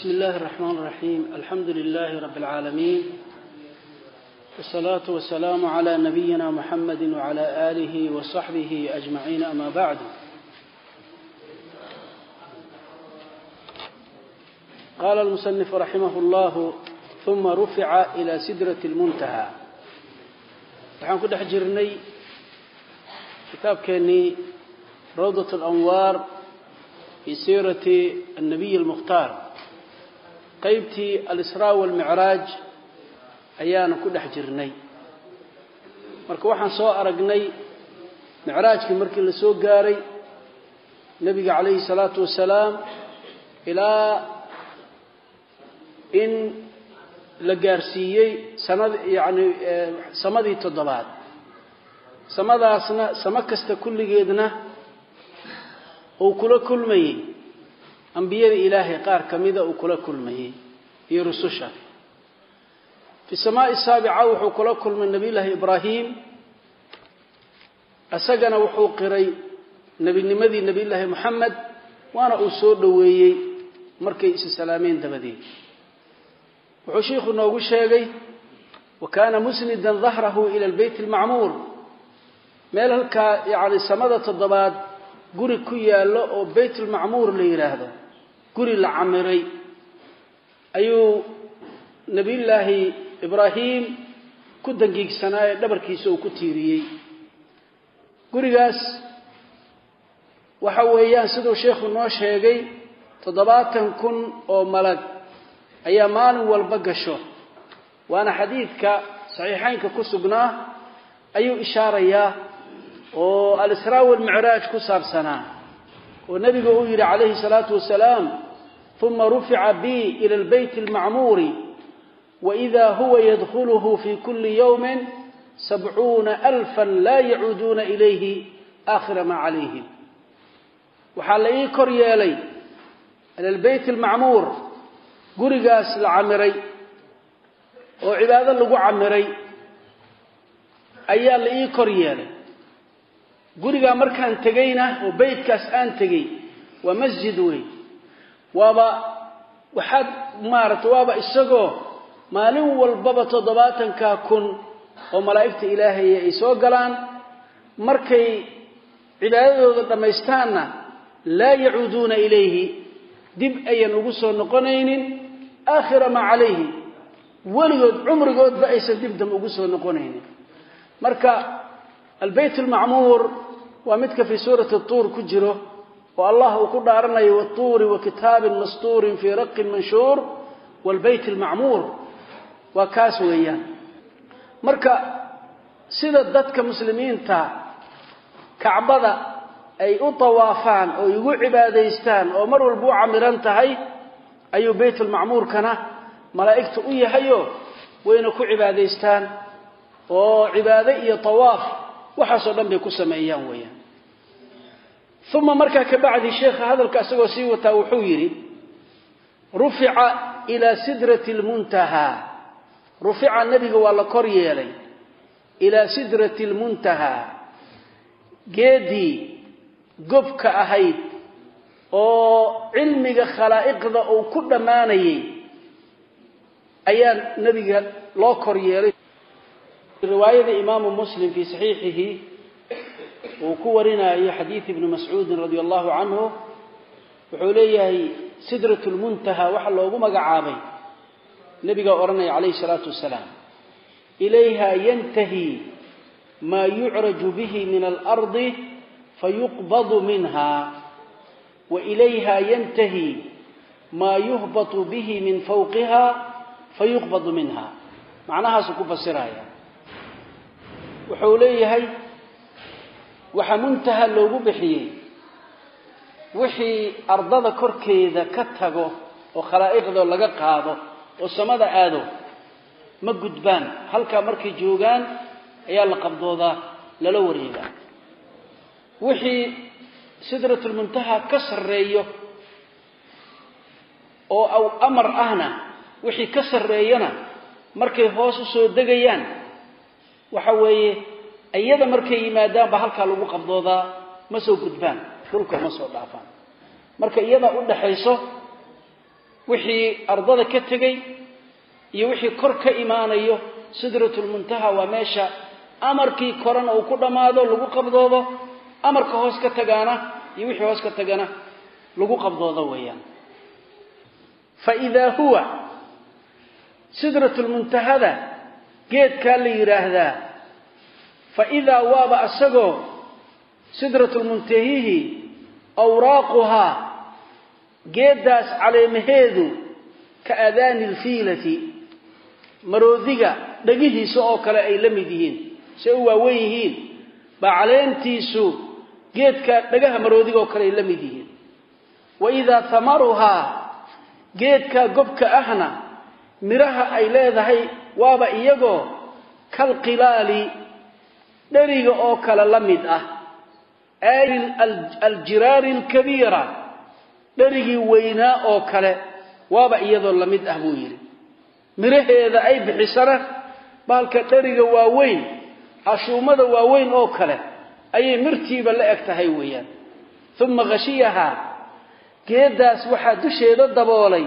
بسم الله الرحمن الرحيم. الحمد لله رب العالمين، والصلاة والسلام على نبينا محمد وعلى آله وصحبه أجمعين. أما بعد، قال المصنف رحمه الله: ثم رفع إلى سدرة المنتهى. waxaan ku dhex jirnay kitaabkeennii روضة الأنوار في سيرة النبي المختار، qaybtii al-Israa wal-Mi'raaj ayaanu ku dhex jirnay. marka waxaan soo aragnay mi'raajkii markii la soo gaaray nabiga calayhi salaatu wasalaam ilaa in la gaarsiiyey samadii toddobaad. samadaasna sama kasta kulligeedna uu kula kulmayey ambiyada ilaahay qaar kamida uu kula kulmayey iyo rususha. fi samaa'i saabica wuxuu kula kulmay nabiyullaahi ibraahim, asagana wuxuu qiray nabinimadii nabiyullaahi muxamed, waana uu soo dhoweeyey markay is salaameen dabadeed. wuxuu sheekhu noogu sheegay: wa kaana musnidan dahrahu ila albayt almacmuur, meel halkaa samada toddobaad guri ku yaallo oo bayt almacmuur la yidhaahdo, guri la camiray, ayuu nabiyullaahi ibraahim ku dangiigsanaaye dhabarkiisa uu ku tiiriyey. gurigaas waxa weeyaan siduu sheekhu noo sheegay 70,000 oo malag ayaa maalin walba gasho, waana xadiidka saxiixaynka ku sugnaa ayuu ishaarayaa oo al-Israa wal-Mi'raaj ku saabsanaa, oo nabiga uu yidhi calayhi salaatu wasalaam: ثم رفع بي إلى البيت المعمور وإذا هو يدخله في كل يوم 70,000 لا يعودون إليه آخر ما عليهم. وحال إيه كريالي إلى البيت المعمور، قرقاس العمري وعبادة لقو عمري أيال إيه كريالي قرقا مركان تقينا وبيت كاس آن تقي ومسجد وي waaba waxaad waaba isagoo maalin walbaba 70,000 oo malaa'ikta ilaahay ay soo galaan, markay cibaadadooda dhameystaanna laa yacuuduuna ilayhi, dib ayan ugu soo noqonaynin aakhira ma calayhi, weligood cumrigoodba aysan dib dam ugu soo noqonaynin. marka albayt almacmuur waa midka fi suurati at-tuur ku jiro, والله وكدارنا والطور وكتاب مسطور في رق منشور والبيت المعمور وكاس ويان. marka sida dadka muslimiinta kacbada ay u tawaafaan oo igu cibaadaystaan oo mar walba u camiran tahay, ayuu baytul macmuur kana malaa'iktu u yahayo wayna ku cibaadaystaan oo cibaado iyo tawaaf waxa soo dhan bay ku sameeyaan weeyaan. ثم مركا كبعد الشيخ هذا الكاسو سيوتا وحويري: رفع إلى سدرة المنتهى. رفع النبي والله كريالي إلى سدرة المنتهى، جدي قبك أهيد أو علمك خلائق ذا أو كل ماني أيان نبي لا كريالي. رواية إمام مسلم في صحيحه وكورنا أي حديث ابن مسعود رضي الله عنه وحوليه سدرة المنتهى وحلو بمقعابي نبي قرني عليه الصلاة والسلام: إليها ينتهي ما يعرج به من الأرض فيقبض منها، وإليها ينتهي ما يهبط به من فوقها فيقبض منها. معناها سكوف السرايا. وحوليه waxa muntaha loogu bixiyay wixii ardada korkeeda ka tago oo khalaa'iqda laga qaado oo samada aado ma gudbaan, halka markay joogaan ayaa la qabdooda lala wareega. wixii sidratul muntaha ka sareeyo oo aw amar ahna wixii ka sareeyana markay hoos u soo degayaan waxa weeye ayada markay yimaadaan ba halka lagu qabdooda ma soo gudbaan, dhulka ma soo dhaafaan. marka iyada u dhaxayso wixii ardada ka tagay iyo wixii kor ka iimaanayo sidratul muntaha waa meesha amarkii korana uu ku dhamaado lagu qabdoodo amarka hoos ka tagaana iyo wixii hoos ka tagana lagu qabdoodo weeyaan fa idha huwa sidratul muntahada geedka la yiraahdaa fa idha waaba asagoo sidratul muntahihi awraaquha geedaas caleemaheedu ka adaanil fiilati maroodiga dhagihiisa oo kale ay la mid yihiin say u waaweyn yihiin baa caleentiisu geedka dhagaha maroodiga oo kale ay la mid yihiin wa idha thamaruha geedka gobka ahna miraha ay leedahay waaba iyagoo kal qilaali dhariga oo kale la mid ah al jiraari al kabira dharigi weynaa oo kale waaba iyadoo la mid ah buu yiri miraheeda ay bixisana baalka dhariga waaweyn ashuumada waaweyn oo kale ayay mirtiiba la eg tahay weeyaan thumma ghashiyaha geedaas waxa dusheeda daboolay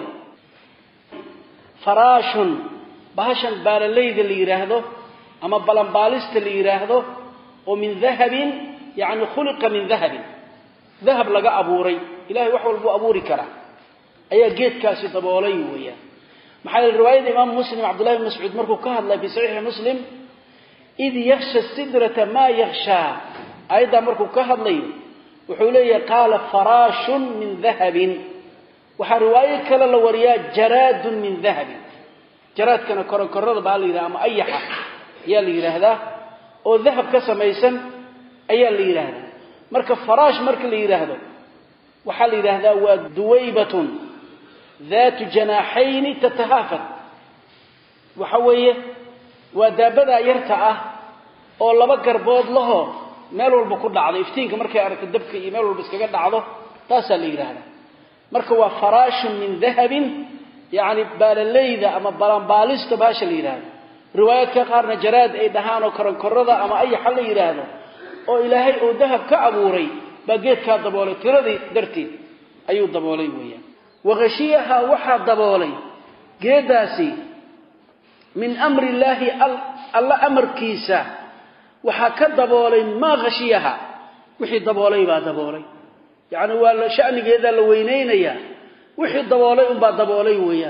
faraashun bahashan baalaleyda la yiraahdo ama balanbaalista la yiraahdo oo min dhahabin yani khuliqa min dhahabin dhahab laga abuuray ilaahay wax walba abuuri kara ayaa geedkaasi daboolay weeyaan maxay riwaayada imaam muslim abdullah ibn mas'ud markuu ka hadlay fi sahih muslim id yakhsha sidrata ma yakhsha ayda markuu ka hadlay wuxuu leeyahay qala farashun min dhahabin waxa riwaayad kale la wariyaa jaradun min dhahabin jaradkana koronkorada baa la yiraahdaa ama ayaha yaa la yiraahdaa oo dhahab ka samaysan ayaa la yiraahdaa marka farash marka la yiraahdo waxa la yiraahdaa waa duwaybatun ذات جناحين تتهافت وحويه ودابدا يرتا oo laba garbood laho meel walba ku dhacdo iftiinka markay aragto dabka iyo meel walba iskaga dhacdo taas la yiraahdaa marka waa faraashun min dhahabin yaani baalaleyda ama balanbaalista baasha la yiraahdo riwaayadka qaarna jaraad ay dhahaan oo koronkorada ama ay xal la yiraahdo oo ilaahay oo dahab ka abuuray bageedka daboolay tiradii dartii ayuu daboolay weeyaan وغشيها وحا دبولي جيداسي من أمر الله الله أمر كيسا وحا كدبولي ما غشيها وحي دبولي با دبولي يعني ولا شأن جيدا لوينين يا وحي دبولي با دبولي ويا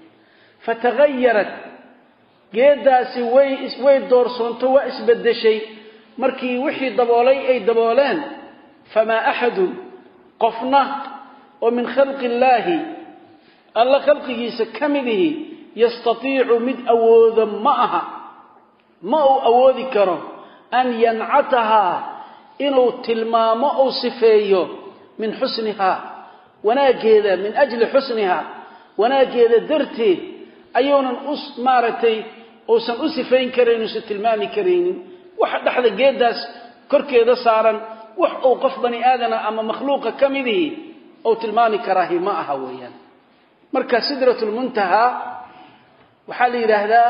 فتغيرت جيداسي وي دورسونتو واسبد شيء مركي وحي دبولي أي دبولان فما أحد قفنا ومن خلق الله الله خلقه سكمله يستطيع مد أوذ معها ما أوذ كره أن ينعتها إنه تلمام أو صفيه من حسنها وناجد من أجل حسنها وناجد درته أيونا مارتي أو سن أصفين كرين وستلمام كرين واحد أحد جيداس كركيدا صارا وح أوقف بني آدم أما مخلوق كمله أو تلماني كراهي معها ويان مركز سدرة المنتهى وحالي لهذا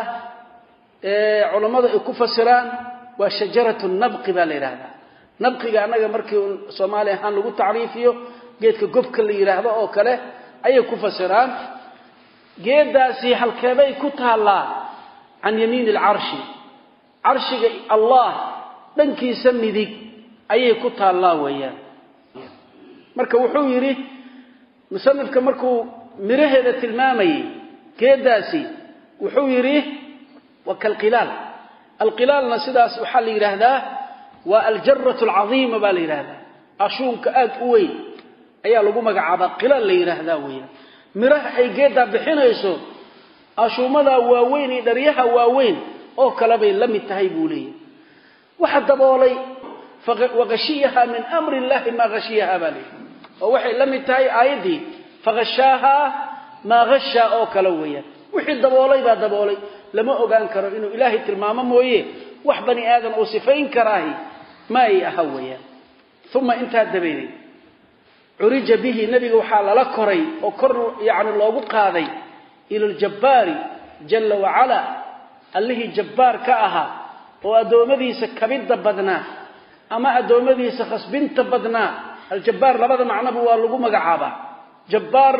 علماء كفسران وشجرة النبق بالإرادة نبق يعني مركز صومالي هان لغو تعريفيه جيدك قبك اللي يرهده أو كله أي كفسران جيد داسي حلقابي كتها الله عن يمين العرش عرش الله لنكي يسمي ذيك أي كتها الله ويان marka wuxuu yiri musannifka markuu miraheeda tilmaamay geedaasi wuxuu yiri wakal qilal alqilalna sidaas waxa la yiraahdaa waa aljarratu alazima baa la yiraahdaa ashuunka aad u weyn ayaa lagu magacaabaa qilal la yiraahdaa weeyaan miraha ay geeda bixinayso ashuumada waaweyn iyo dhariyaha waaweyn oo kala bay la mid tahay buu leeyahay waxa daboolay وغشيها من أمر الله ما غشيها بالي ووحي لم يتهي آيدي فغشاها ما غشا أو كلوية وحي الدبولي بعد دبولي لما أغان كرو إنه إلهي تلماما مويه وحبني آدم أو صفين كراهي ما يأهوية ثم انتهى الدبيني عرج به نبي وحال لكري وكر يعني الله قاضي إلى الجبار جل وعلا اللي جبار كأها وأدومذي سكبت بدنا أما أدومذي سخصبنت بدنا الجبار لبدا معناه هو لغو مغعابا جبار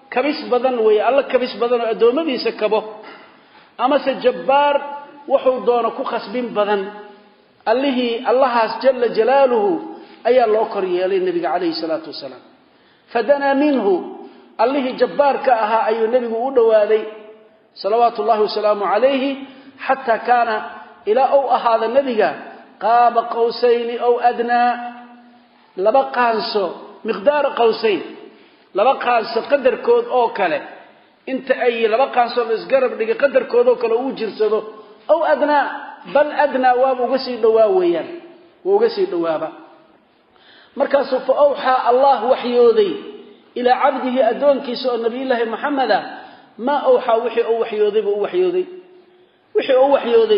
kabis badan way alla kabis badan oo adoomadiisa kabo ama se jabbaar wuxuu doono ku khasbin badan allahaas jalla jalaaluhu ayaa loo kor yeelay nabiga calayhi salaatu wasalaam fadana minhu allahi jabbaarka ahaa ayuu nabigu u dhawaaday salawaatullaahi wasalaamu calayhi xataa kaana ilaa uu ahaada nabiga qaaba qawsayni aw adnaa laba qaanso miqdaara qawsayn laba qaanso qadarkood oo kale inta ay laba qaanso isgarab dhigay qadarkood oo kale uu jirsado aw adnaa bal adnaa waa uga sii dhawaa weeyaan waa uga sii dhawaaba markaasuu fa awxaa allah waxyooday ilaa cabdihi adoonkiisa oo nabiyullaahi maxameda ma awxaa wixii uu waxyooday buu waxyooday wixii uu waxyooday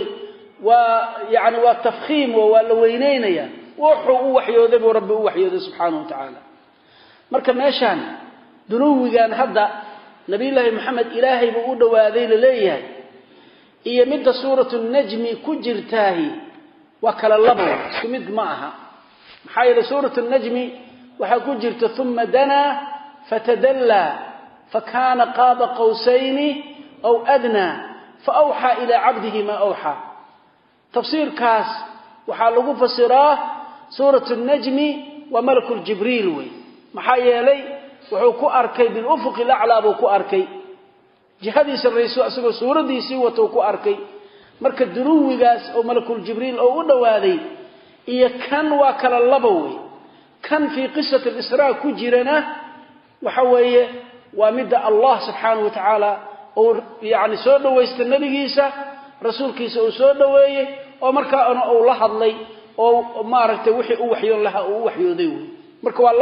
waa tafkhiim waa la weyneynaya wuxuu u waxyooday buu rabbi u waxyooday subxaanahu wa tacaala marka meeshaan dunuwigan hadda nabiyullaahi maxamed ilaahay buu u dhawaaday la leeyahay iyo midda suuratu najmi ku jirtaahi waa kala labo isku mid ma aha maxaa yeelay suuratu najmi waxaa ku jirta uma danaa fatadallaa fakaana qaaba qawsayni aw adnaa faawxaa ilaa cabdihi maa awxaa tafsiirkaas waxaa lagu fasiraa suuratu najmi waa malakul jibriil wey maxaa yeelay wuxuu ku arkay bilufuqi laclaa buu ku arkay jihadiisa raysu asagoo suuradiisii watuu ku arkay marka dunuwigaas oo malakul jibriil oo u dhawaaday iyo kan waa kala laba wey kan fii qisati alisraa ku jirana waxa weeye waa midda allah subxaanahu wa tacaala oo yani soo dhawaysta nabigiisa rasuulkiisa uu soo dhaweeyey oo markaana uu la hadlay oo maaragtay wixii uu waxyoon lahaa uu waxyooday wey marka waa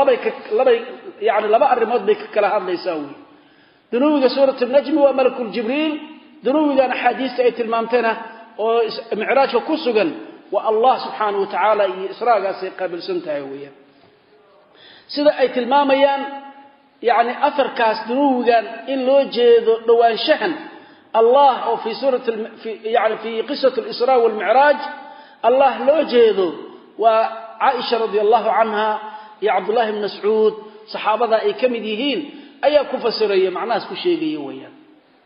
laba arrimood bay ka kala hadlaysaa wey dunuwiga suuratu najmi waa malakul jibriil dunuwigan axaadiista ay tilmaamtana oo micraajka ku sugan waa allah subxaanahu wa tacaala iyo israagaasay qaabilsan tahay weeyaan sida ay tilmaamayaan yani afarkaas dunuwigan in loo jeedo dhawaanshahan allah oo fi qisati alisraa walmicraaj allah loo jeedo waa caaisha radi allahu canha iyo cabdullahi bn mascuud saxaabada ay ka mid yihiin ayaa ku fasiraya macnahaas ku sheegaya weeyaan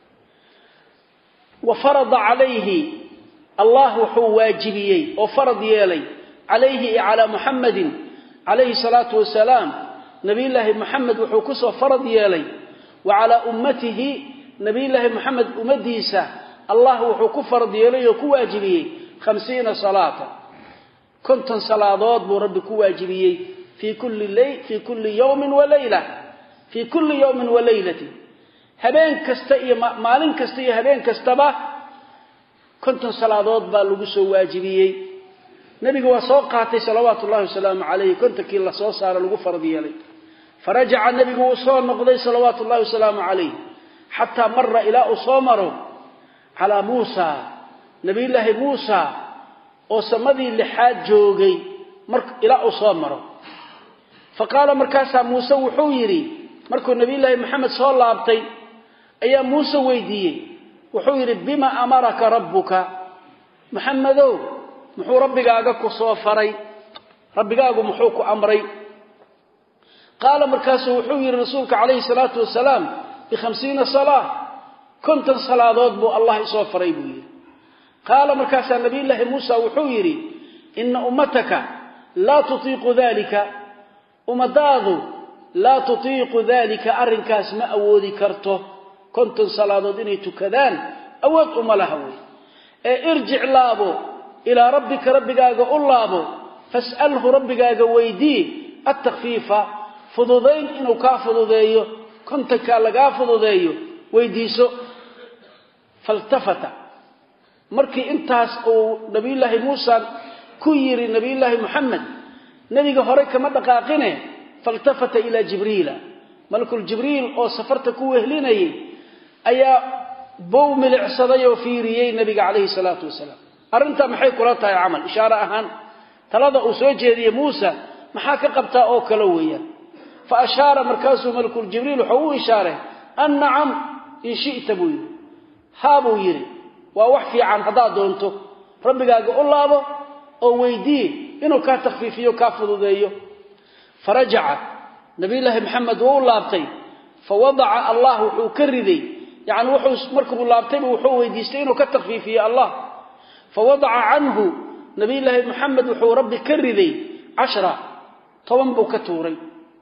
wa farada calayhi allah wuxuu waajibiyey oo farad yeelay calayhi iyo calaa muxamadin calayhi salaatu wasalaam nabiyullaahi maxamed wuxuu kusoo farad yeelay wa calaa ummatihi nabiyullaahi maxamed ummadiisa allah wuxuu ku farad yeelay oo ku waajibiyey 50 salaata 50 salaadood buu rabbi ku waajibiyey fi kulli yawmin wa layla fi kulli yawmin wa laylati habeen kasta iyo maalin kasta iyo habeen kastaba 50 salaadood baa lagu soo waajibiyey nabiga waa soo qaatay salawaatullaahi wasalaamu calayhi 50kii la soo saaray lagu farad yeelay farajaca nabigu uu soo noqday salawaatullaahi wasalaamu calayhi xataa marra ilaa uu soo maro calaa muusa nabiyullaahi muusa oo samadii lixaad joogay ilaa uu soo maro faqaala markaasaa muuse wuxuu yidhi markuu nabiyullaahi maxamed soo laabtay ayaa muuse weydiiyey wuxuu yidhi bima amaraka rabbuka maxamedow muxuu rabbigaaga ku soo faray rabbigaagu muxuu ku amray qaala markaasuu wuxuu yidhi rasuulka calayhi salaatu wasalaam bi50 salaa 50 salaadood buu allah isoo faray buu yidhi qaala markaasaa nabiyullaahi muusa wuxuu yidhi ina ummataka laa tutiiqu dalika ummadaadu laa tutiiqu dalika arrinkaas ma awoodi karto 50 salaadood inay tukadaan awood uma laha wey ee irjic laabo ilaa rabbika rabbigaaga u laabo fas'alhu rabbigaaga weydii attakfiifa fududayn inuu kaa fududeeyo 50kaa lagaa fududeeyo weydiiso faltafata markii intaas uu nabiyullaahi muusa ku yiri nabiyullaahi maxamed nabiga hore kama dhaqaaqine faltafata ila jibriila malakul jibriil oo safarta ku wehlinayay ayaa bow milicsaday oo fiiriyay nabiga calayhi salaatu wasalaam arrinta maxay kula tahay amal ishaara ahaan talada uu soo jeediyay muusa maxaa ka qabtaa oo kala weeyaan fa ashaara markaasuu malakul jibriil wuxuu u ishaaray an nacam in shi'ta buu yiri haa buu yiri waa wax fiican haddaad doonto rabbigaaga u laabo oo weydii inuu kaa takhfiifiyo kaa fududeeyo farajaca nabiyullaahi maxamed wuu laabtay فوضع الله وكردي يعني وحو مركب اللابتين وحو ويديستين وكتخفيفي الله فوضع عنه نبي الله محمد وحو ربي كردي 10 طبعا بوكتوري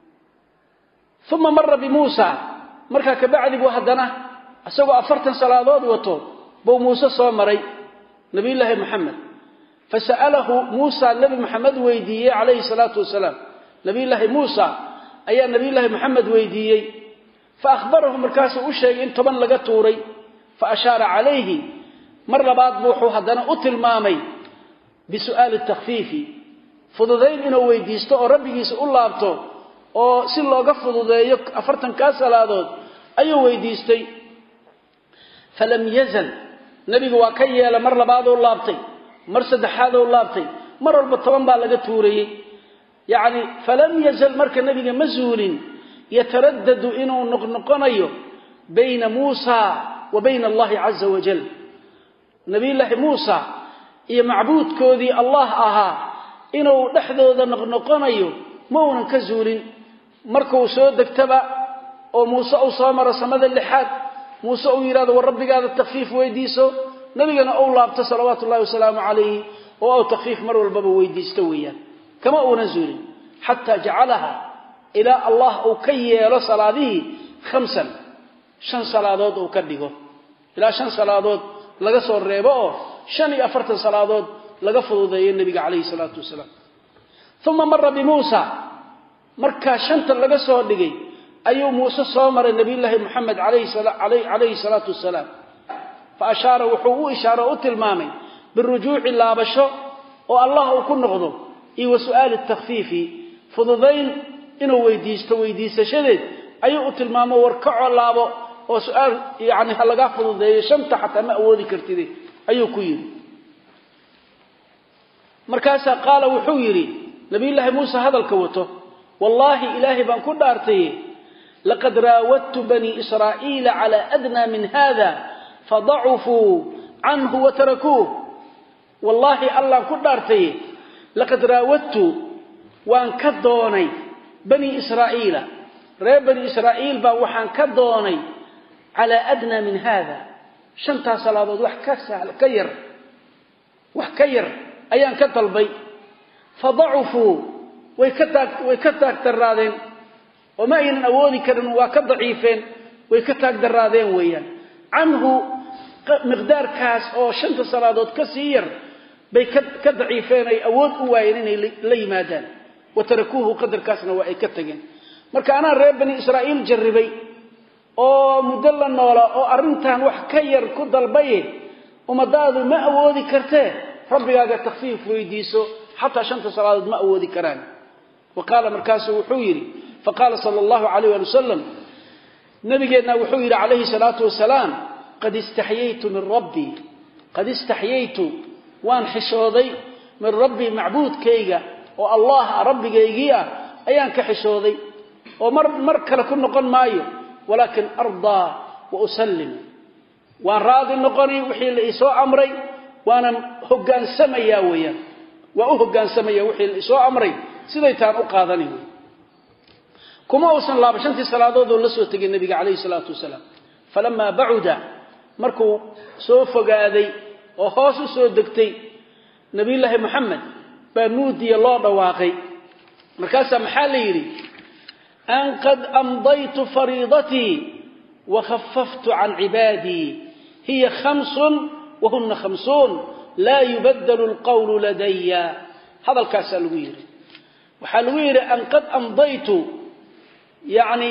ثم مر بموسى مركا كبعد بوهدنا أسوأ 40 صلاة وطو بو موسى صامري نبي الله محمد فسأله موسى النبي محمد ويديه عليه الصلاة والسلام نبي الله موسى أي نبي الله محمد ويديه فأخبره مركاس وشيء إن طبعا لقطوري فأشار عليه مرة بعد بوحو هدنا أتل مامي بسؤال التخفيف فضدين إنه ويديستو ربي يسأل الله أبتو أو سيلو قفضو ذيك 40 كاسلادود أيو ويديستي فلم يزل نبي واكيا لمر بعضه الله أبتي مرسد حاده الله أبتي مرة البطوان بالقطوري يعني فلم يزل مرك النبي مزول يتردد إنه نقنقنيه بين موسى وبين الله عز وجل نبي الله موسى يا معبود كودي الله أها إنه نحذو نقنقنيه مونا كزول مركو سود كتبا أو موسى أو صامر سمد اللحاد موسى أو يراد والرب قال التخفيف ويديسو نبينا أولى أبت صلوات الله وسلامه عليه أو تخفيف مروا الباب ويديستويا كما أو نزول حتى جعلها إلى الله أو كي لصلاته 5 5 صلوات أو كدغو إلى 5 صلوات laga soo reebo 45 salaadood laga fududeeyay nabiga kaleey salaatu wasalaam thumma marra bi Musa marka shanta laga soo dhigay ayuu Musa soo maray nabiga Muhammad kaleey salaatu wasalaam fa ashara wuxuu ishaaro u tilmaamay birujuuci laabasho oo Allah uu ku noqdo iyo su'aal at-takhfiifi fududeyn inuu weydiisashadeed ayuu u tilmaamay warkaco laabo oo su'aal yaani halaga fududeeyo shanta xataa ma awoodi kartid ayuu ku yiri markaas qaal wuxuu yiri nabi ilaahi Musa hadalka wato wallahi ilaahi baan ku dhaartay laqad raawattu bani israa'iila ala adna min hada fad'afu anhu wa tarakuhu wallahi allah ku dhaartay laqad raawattu waan ka doonay bani israa'iila reer bani israa'iil baa waxaan ka doonay على أدنى من هذا شنتا صلاة وحكير أيان كطلبي فضعفوا ويكتاك درادين وما ين أولي كرن وكضعيفين ويكتاك درادين ويان عنه مقدار كاس أو شنتا صلاة كثير بيكضعيفين أي أول أوائلين لي مادان وتركوه قدر كاسنا وإيكتاكين مركا أنا ريب بني إسرائيل جربي oo mudalla noola oo arintan wax ka yar ku dalbay umadaadu ma awoodi kartee rabbigaaga takhfiif weydiiso hatta shanta salaad ma awoodi karaan waqala markaasu wuxuu yiri faqala sallallahu alayhi wa sallam nabigeena wuxuu yiri alayhi salatu wasalaam qad istahyaytu min rabbi qad istahyaytu waan xishooday min rabbi macbuudkayga oo allah rabbigaygiya ayaan ka xishooday oo mar kale ku noqon maayo ولكن أرضى وأسلم وأن راضي النقري وحي الإساء أمري وأنا هقان سميا ويا وأهقان سميا وحي الإساء أمري سيديتان أقاذني كما أوصل الله بشانتي صلاة ذو لسوة تقي النبي عليه الصلاة والسلام فلما بعد مركو سوف قاذي وخاصو سودكتي نبي الله محمد بنودي الله دواقي مركاسا محاليري أن قد أمضيت فريضتي وخففت عن عبادي هي 5 وهن 50 لا يبدل القول لدي هذا الكاس الوير وحلوير أن قد أمضيت يعني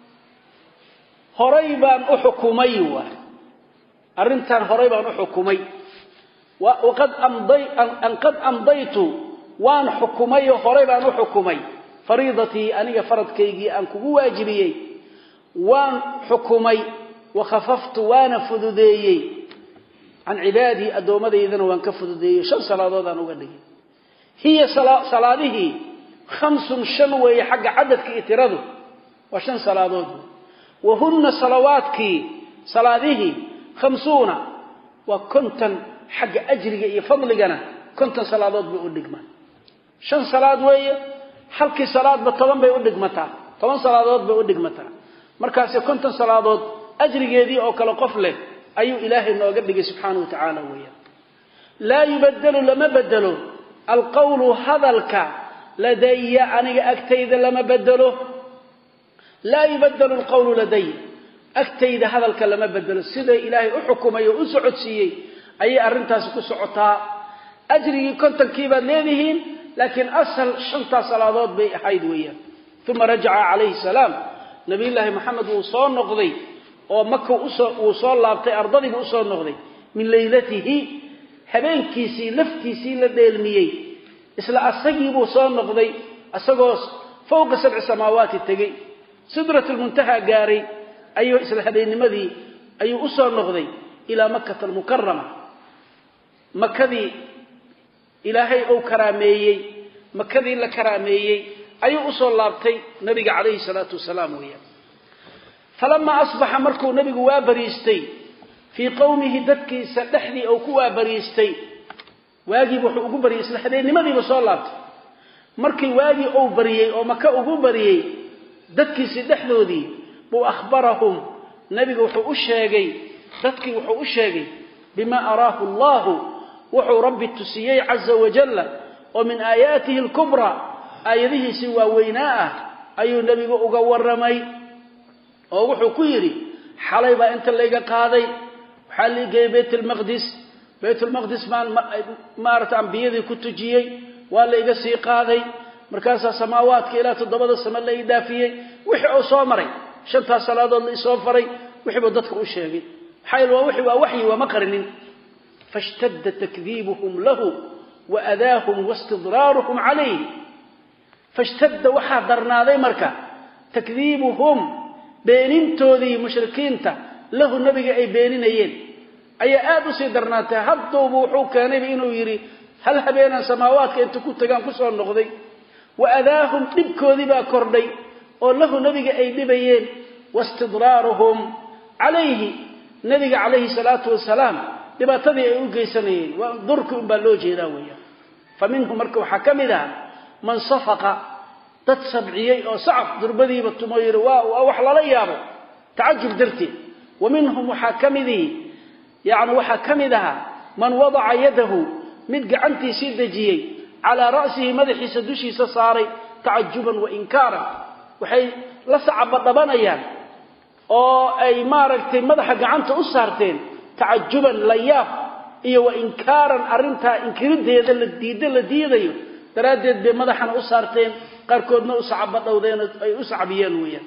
هريبا أحكمي أرنتان هريبا أحكمي وقد أن قد أمضيت وان حكمي هريبا أحكمي فريضتي أني فرض كيجي أنكو واجبيي وان حكمي وخففت وانا فذذيي عن عبادي أدومدي إذن وان كفذذيي 5 صلاة أنا هي صلاته 5 شنوي حق عدد كإتراده و5 صلاة وهن صلواتك صلاته 50 وكنت حق أجري فضلنا كنت صلاة بأولك ما 5 صلاة وهي halkii salaad ba 10 bay u dhigmataa 10 salaadood bay u dhigmataa markaas konton salaadood ajrigeedii oo kala qof leh ayuu ilaahay nooga dhigay subhanahu wa ta'ala weeyaan la yubaddalu lama badalo alqawlu hadalka ladayya aniga agtayda lama badalo la yubaddalu alqawlu ladayya agtayda hadalka lama badalo sida ilaahay u xukumayo u socodsiiyay ay arintaas ku socotaa ajrigi kontonkii baad leedihiin laakiin asal shanta salaadood bay ahayd weeyaan thumma raja'a alayhi salaam nabi ilaahi muhammad uu soo noqday oo makka uu soo laabtay ardadii uu soo noqday min leylatihi habeenkiisii laftiisii la dheelmiyay isla asagii buu soo noqday asagoo fawqa sab'i samaawaati tagay sidratul muntaha gaaray ayuu isla habeennimadii ayuu u soo noqday ila makkah al-mukarrama makkadii ilaahay oo karaameeyay makkadii la karaameeyay ayuu u soo laabtay nabiga kaleey salaatu wasalaam weeyaan falamma asbaha markuu nabigu waa bariistay fi qawmihi dadkii sadexdii oo ku waa bariistay waagi wuxuu ugu bariyay isla habeennimadii soo laabtay markii waagi oo bariyay oo makka ugu bariyay dadkii sadexdoodii buu akhbarahum nabigu wuxuu u sheegay dadkii wuxuu u sheegay bima araahu allah wuxuu rabbi tusiyay azza wa jalla oo min aayatihi al-kubra aayadihi si waaweynaa ayuu nabigu uga waramay oo wuxuu ku yiri xalay baa inta laga qaaday waxa la geeyay baytul maqdis maarta ambiyadii ku tujiyay waa la iga sii qaaday markaas samaawaadka ilaa 7 sama la idaafiyay wixii oo soo maray shanta salaadood la soo faray wixii dadka u sheegay xayl waa wixii waa maqrinin fashtadda takdhibuhum lahu wa adaahum wastidraaruhum alayhi fashtadda waxa darnaaday marka takdhibuhum beenintoodii mushrikiinta lahu nabiga ay beeninayeen ayaa aad u sii darnaatay hadduu wuxuu keenay inuu yiri hal habeenan samaawaadka inta ku tagaan ku soo noqday wa adaahum dibkoodii baa kordhay oo lahu nabiga ay dhibayeen wastidraaruhum alayhi nabiga alayhi salatu wasalaam dibatadii ay u geysanayeen waa durku in baa loo jeedaa weeyaan faminhum marka waxa kamida man safaqa dad sabciyay oo sacab durbadiiba tumayir waa wax la yaabo taajub darti ومنهم waxa kamidii yaani waxa kamidaha man wada'a yadahu mid gacantiisa dajiyay ala ra'sihi madaxiisa dushiisa saaray taajuban wa inkara waxay la sacab dhabanayaan oo ay maaragtay madaxa gacanta u saarteen taajuban layab iyo wa inkaran arinta inkirideeda la diidayo daraadeed bay madaxana u saarteen qarkoodna u sacab dhawdeen ay u sacabiyeen weeyaan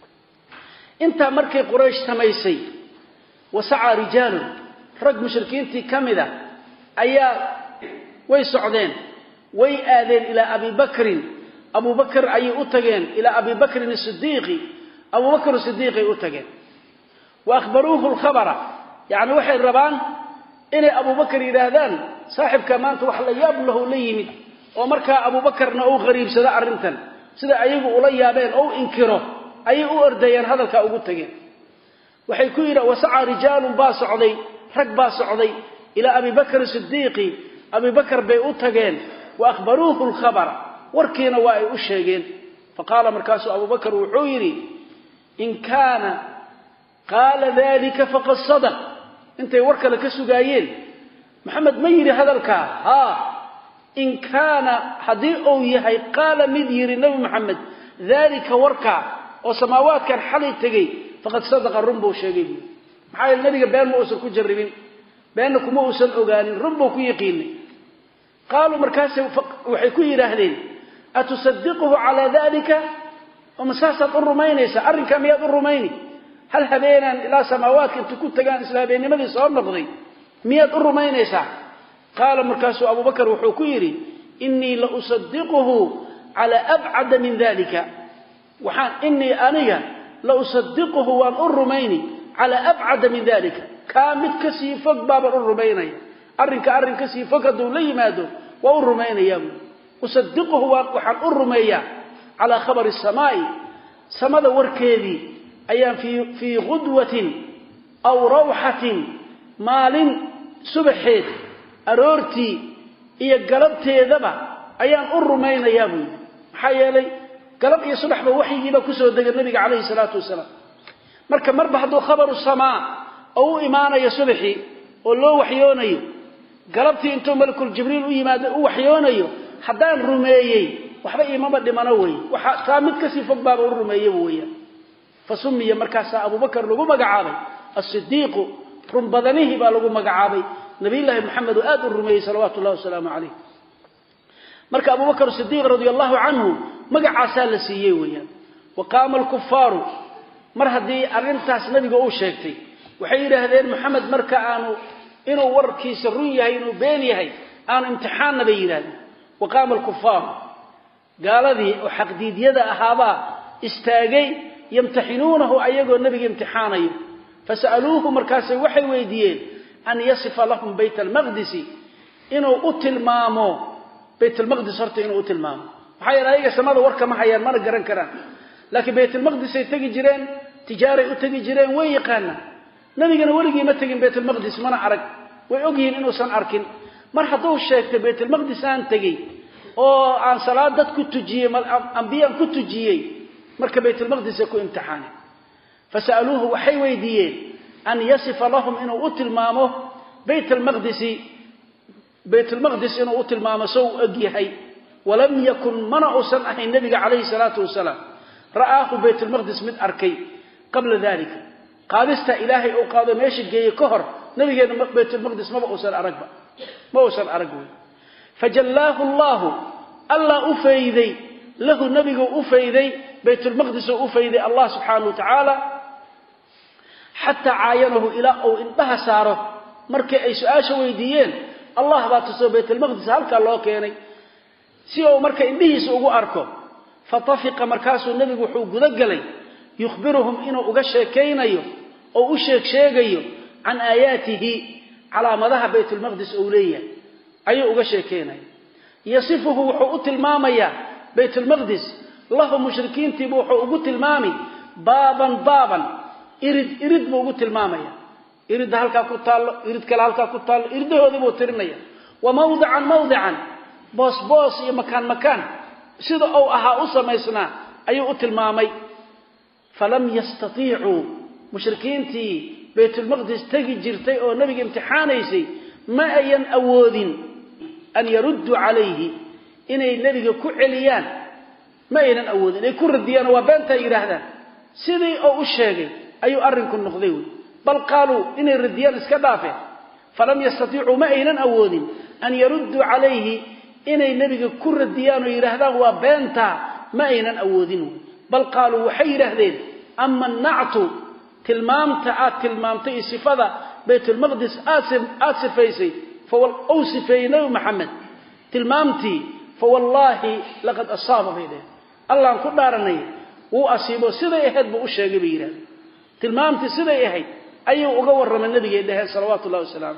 inta markay quraysh samaysay wasa'a rijal rag mushrikiintii kamida ayaa way socdeen way aadeen ila Abu Bakr ay u tageen ila Abi Bakr as-Siddiq Abu Bakr as-Siddiq ay u tageen wa akhbaruhu al-khabara yaani waxay rabaan inay Abu Bakr yiraahdaan saaxibka maanta wax la yaab lahu la yimid oo marka Abu Bakrna uu qariibsada arintan sida ayagu ula yaabeen oo inkiro ay u ordayeen hadalka ugu tageen waxay ku yiraahdeen wasa'a rijaalun baa socday rag baa socday ila Abi Bakr as-Siddiq Abi Bakr bay u tageen wa akhbaruhu al-khabara warkiina waa ay u sheegeen faqala markaasu Abu Bakr wuxuu yiri in kaana qala dhalika faqad sadaq intay warkala ka sugaayeen Muhammad ma yiri hadalka in kaana hadii uu yahay qala mid yiri nabi Muhammad dhalika warka oo samaawaadkan xalay tagay faqad sadaqa rumbu sheegay maxay nabiga been ma uusan ku jarribin been kuma uusan ogaanin rumbu ku yaqiinay qaalu markaas waxay ku yiraahdeen atusaddiquhu ala dhalika ومساسات الرومينيسا أرنك مياد الروميني هل هبينا إلى سماوات كنت كنت تقان إسلامين ماذا صار نقضي مياد الرومينيسا قال مركز أبو بكر وحكيري إني لأصدقه على أبعد من ذلك وحان إني أنيا لأصدقه وأن الروميني على أبعد من ذلك كامت كسيفك باب الروميني أرنك كسيفك دولي مادو والروميني يا أصدقه وحان الروميني على خبر السماء سمد وركيدي أيام في غدوة أو روحة مال سبحيد أرورتي إيا قلبتي ذبا أيام الرمين يابو حيالي قلب إيا صبح بوحي يبا كسو دقى النبي عليه الصلاة والسلام marka marba haduu khabaru samaa oo iimaanayo subixi oo loo waxyoonayo galabtii intuu malakul jibriil u yimaado u waxyoonayo hadaan rumeeyay waxba iimama dhimano way waxa taamid ka sii fog baaba u rumeeyay weeyaan fasumiya markaas Abu Bakar lagu magacaabay as-Siddiq run badanihi baa lagu magacaabay nabiyullaahi Muhammad aad u rumeeyay sallallahu wasallam alayhi marka Abu Bakar as-Siddiq radiyallahu anhu magacaasa la siiyay weeyaan waqaama al-kuffar mar hadii arintaas nabiga uu sheegtay waxay yiraahdeen Muhammad marka aanu inuu warkiisa run yahay inuu been yahay aan imtixaan nabi yiraahdeen waqaama al-kuffar gaaladii oo xaqdiidiyada ahaaba istaagay yamtahinuunahu ayagoo nabiga imtixaanayo fasaluuhu markaas waxay weydiiyeen an yasifa lahum bayt al-maqdis inuu u tilmaamo bayt al-maqdis horta inuu u tilmaamo waxa yaraayga samada warka ma hayaan mana garan karaan laakiin bayt al-maqdis ay tagi jireen tijaaro u tagi jireen way yaqaana nabigana waligii ma tagin bayt al-maqdis mana arag way ogyiin inuu san arkin mar haduu sheegtay bayt al-maqdis aan tagay oo aan salaad dad ku tujiyay anbiyaan ku tujiyay marka bayt al-maqdis ku imtixaan fasaluuhu waxay weydiiyeen an yasifa lahum inuu u tilmaamo bayt al-maqdis inuu u tilmaamo soo ogyahay walam yakun mana usan ahay nabiga kaleey salaatu wasalaam ra'aahu bayt al-maqdis mid arkay qabla dhalika qaadista ilaahay oo qaado meesha geeyay ka hor nabigeena bayt al-maqdis ma usan arag fajallahu allah ufayday lahu nabiga ufayday bayt al-maqdis ufayday Allah subhanahu wa ta'ala hatta aayanahu ila oo intaha saaro markay ay su'aasha weydiiyeen Allah baa tusoo bayt al-maqdis halka loo keenay si oo markay indhihiisa ugu arko fatafiqa markaasuu nabigu wuxuu guda galay yukhbiruhum inuu uga sheekeynayo oo u sheegayo an ayatihi calaamadaha bayt al-maqdis oo leeyahay ayuu uga sheekeynayo yasifuhu wuxuu u tilmaamaya bayt al-maqdis lahu mushrikiintii wuxuu ugu tilmaami baaban irid buu ugu tilmaamaya irid halka ku taalo irid kale halka ku taalo iridoodii buu tirinaya wa mawdi'an boos iyo makaan sida oo ahaa u samaysnaa ayuu u tilmaamay falam yastati'u mushrikiintii bayt al-maqdis tagi jirtay oo nabiga imtixaanaysay ma ayan awoodin an yaruddu alayhi inay nabiga ku celiyaan ma aynan awoodin ay ku radiyaan waa beenta yiraahdaan sidii oo u sheegay ayuu arinku noqday bal qaalu inay radiyaan iska dhaafeen falam yastati'u ma aynan awoodin an yaruddu alayhi inay nabiga ku radiyaan oo yiraahdaan waa beenta ma aynan awoodin bal qaalu waxay yiraahdeen amma na'tu tilmaamta sifada bayt al-maqdis asifaysay fawal awsifayna Muhammad tilmaamti fawallahi laqad asaba bayda Allah ku dhaaranay uu asiibo siday ahayd buu u sheegay biiraan tilmaamti siday ahayd ayuu uga waramay nabiga ilaahay sallallahu alayhi wasallam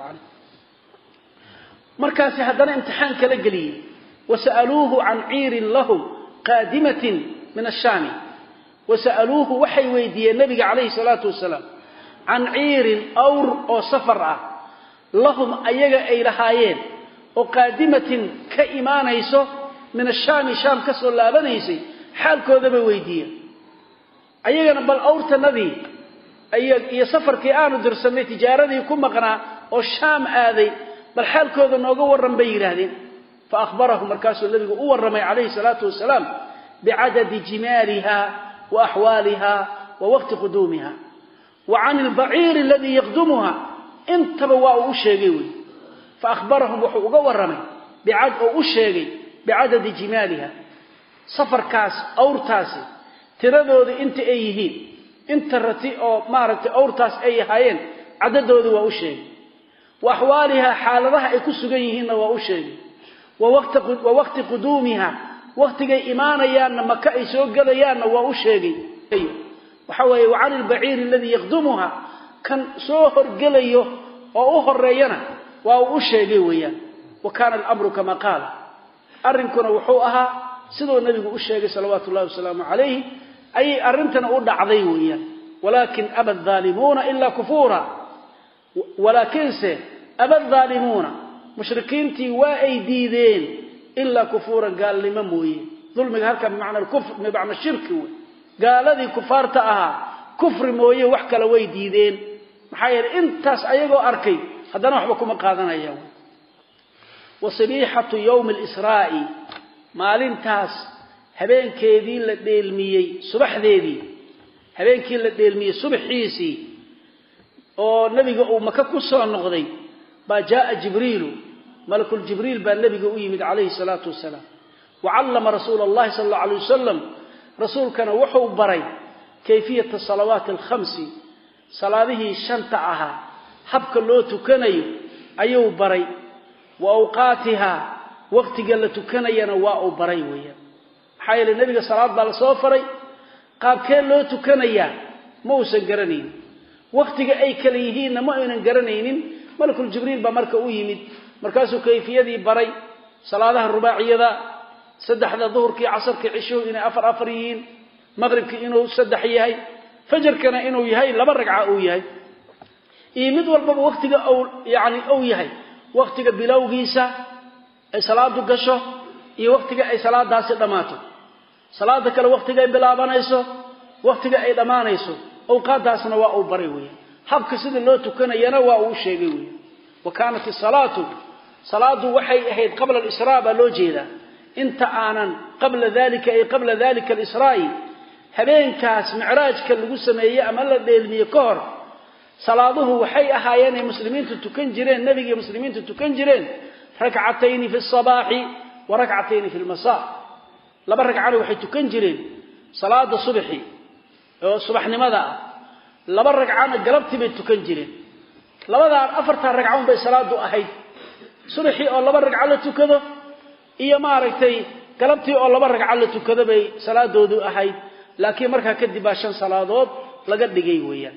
markaas haddana imtixaan kala galiyay wasaluuhu an 'iirin lahum qaadimatin min ash-sham wasaluuhu waxay weydiiyeen nabiga kaleey salatu wasallam an 'iirin awr oo safar ah lahum ayaga ay lahaayeen oo qaadimatin ka iimaanayso min ash-sham sham ka soo laabanaysay xaalkooda bay weydiiyeen ayagana bal awrta nabi iyo safarkii aanu dirsanay tijaaradii ku maqnaa oo sham aaday bal xaalkooda nooga waran bay yiraahdeen fa akhbarahu markaasuu nabigu u waramay kaleey salatu wasalam bi'adad jimariha wa ahwaliha wa waqt qudumiha wa 'an al-ba'ir alladhi yaqdumuha intaba waa uu sheegay fa akhbarahum wuxuu uga waramay bi'adad jimariha safarkaas awrtaasi tiradooda inta ay yihiin inta rati oo maaragtay awrtaas ay hayeen cadadoodu waa u sheegay wa ahwaliha xaaladaha ay ku sugan yihiinna waa u sheegay wa waqti qudumiha waqtiga iimaanayaan maka ay soo galayaan waa u sheegay waxa weeye wa 'an al-ba'ir alladhi yaqdumuha kan soo horgalayo oo u horeeyana waa u sheegay weeyaan wa kana al-amru kama qala arrinkuna wuxuu ahaa sidoo nabigu u sheegay sallallahu alayhi wasallam ay arintana u dhacday weeyaan walakin abad zalimuna illa kufura walakinse abad zalimuna mushrikiintii waa ay diideen illa kufura gaalnimo mooyee dulmiga halka macna al-kufr macna shirki qaaladii kufaarta aha kufri mooye wax kala way diideen maxaa yeelay intaas ayagoo arkay haddana waxba kuma qaadanayaan wasabihatu yawm al-isra'i maalintaas habeenkeedii la dheelmiyay subaxdeedii habeenkii la dheelmiyay subaxiisii oo nabiga uu maka ku soo noqday ba jaa jibriil malakul jibriil ba nabiga u yimid alayhi salatu wasalaam وعلم رسول الله صلى الله عليه وسلم رسول كان وحو بري كيفية الصلوات الخمس صلاته شنطعها حبك اللو تكني أيو بري وأوقاتها وقت قال تكني نواء بري ويا حيال النبي صلى الله عليه وسلم قاب كان لو تكني موسى قرنين وقت أي كليهين ما ينقرنين ملك الجبريل بمركة ويمد مركزه كيفية بري صلاته الرباعية ذا سدحنا ظهرك عصرك عشو إنه أفريين مغربك إنه سدح يهي فجركنا إنه يهي لما رقع أو يهي إيمد والبابا وقتك أو يهي وقتك بلو قيسة أي صلاة قشو إي وقتك أي صلاة داسي دماتو صلاة كلا وقتك أي بلا بانيسو وقتك أي دمانيسو أوقات داسنا واء بريوية حبك سيد الله تكنا ينوى وشيقوية وكانت الصلاة صلاة وحي أهيد قبل الإسراء بلو جيدا انت آنا قبل ذلك الإسراء هبين كاس معراجك اللي سميه أمال اللي كهر صلاته وحي أحيان مسلمين تتكنجرين نبي مسلمين تتكنجرين ركعتين في الصباح وركعتين في المساء لما ركعان وحي تكنجرين صلاة الصبحي الصبح لماذا لما ركعان قلبت بالتكنجرين لماذا أفرتها ركعون بصلاة أحيد صبحي أو لما ركعان تكذا iyo maaragtay galabtii oo laba ragcad la tukado bay salaadoodu ahayd laakiin marka kadib shan salaadood laga dhigay weeyaan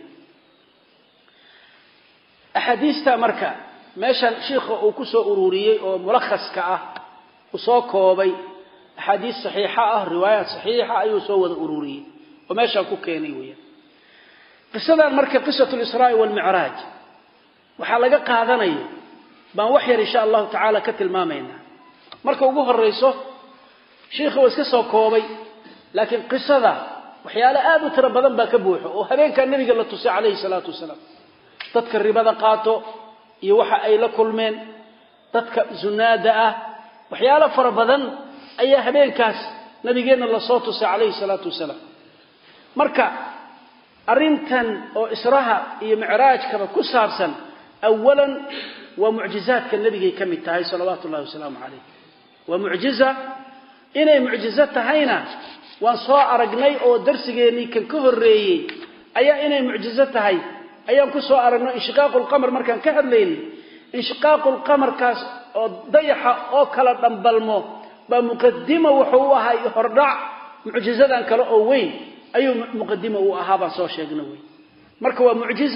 ahadiista marka meeshan sheekhu uu ku soo ururiyay oo mulakhaska ah u soo koobay ahadiis saxiixa ah riwaayad saxiixa ayuu soo wada ururiyay oo meeshan ku keenay weeyaan qisadan marka qisatul israa wal mi'raj waxa laga qaadanayo baan wax yar insha Allah ta'ala ka tilmaamayna marka ugu horeyso sheekhu waa iska soo koobay laakiin qisada waxyaalo aad u tiro badan baa ka buuxo oo habeenka nabiga la tusay calayhi salaatu wasalaam dadka ribada qaato iyo waxa ay la kulmeen dadka zunaada ah waxyaalo fara badan ayaa habeenkaas nabigeena la soo tusay calayhi salaatu wasalaam marka arintan oo israha iyo mi'raajka ku saabsan awalan wa mu'jizaadka nabiga kamid tahay salawaatu ullaahi wa salaamu alayhi ومعجزة إنه معجزة هينا وانصاء أرقني أو درسيني كان كهر ريي أيا إنه معجزة هاي أيا كسوا أرقنا انشقاق القمر مركان كهر ليني انشقاق القمر كاس ضيحة أو كلا دنبالمو بمقدمة وحوها يهرع معجزة كلا أوين أي مقدمة وأهابا صو شيقنوي مركوا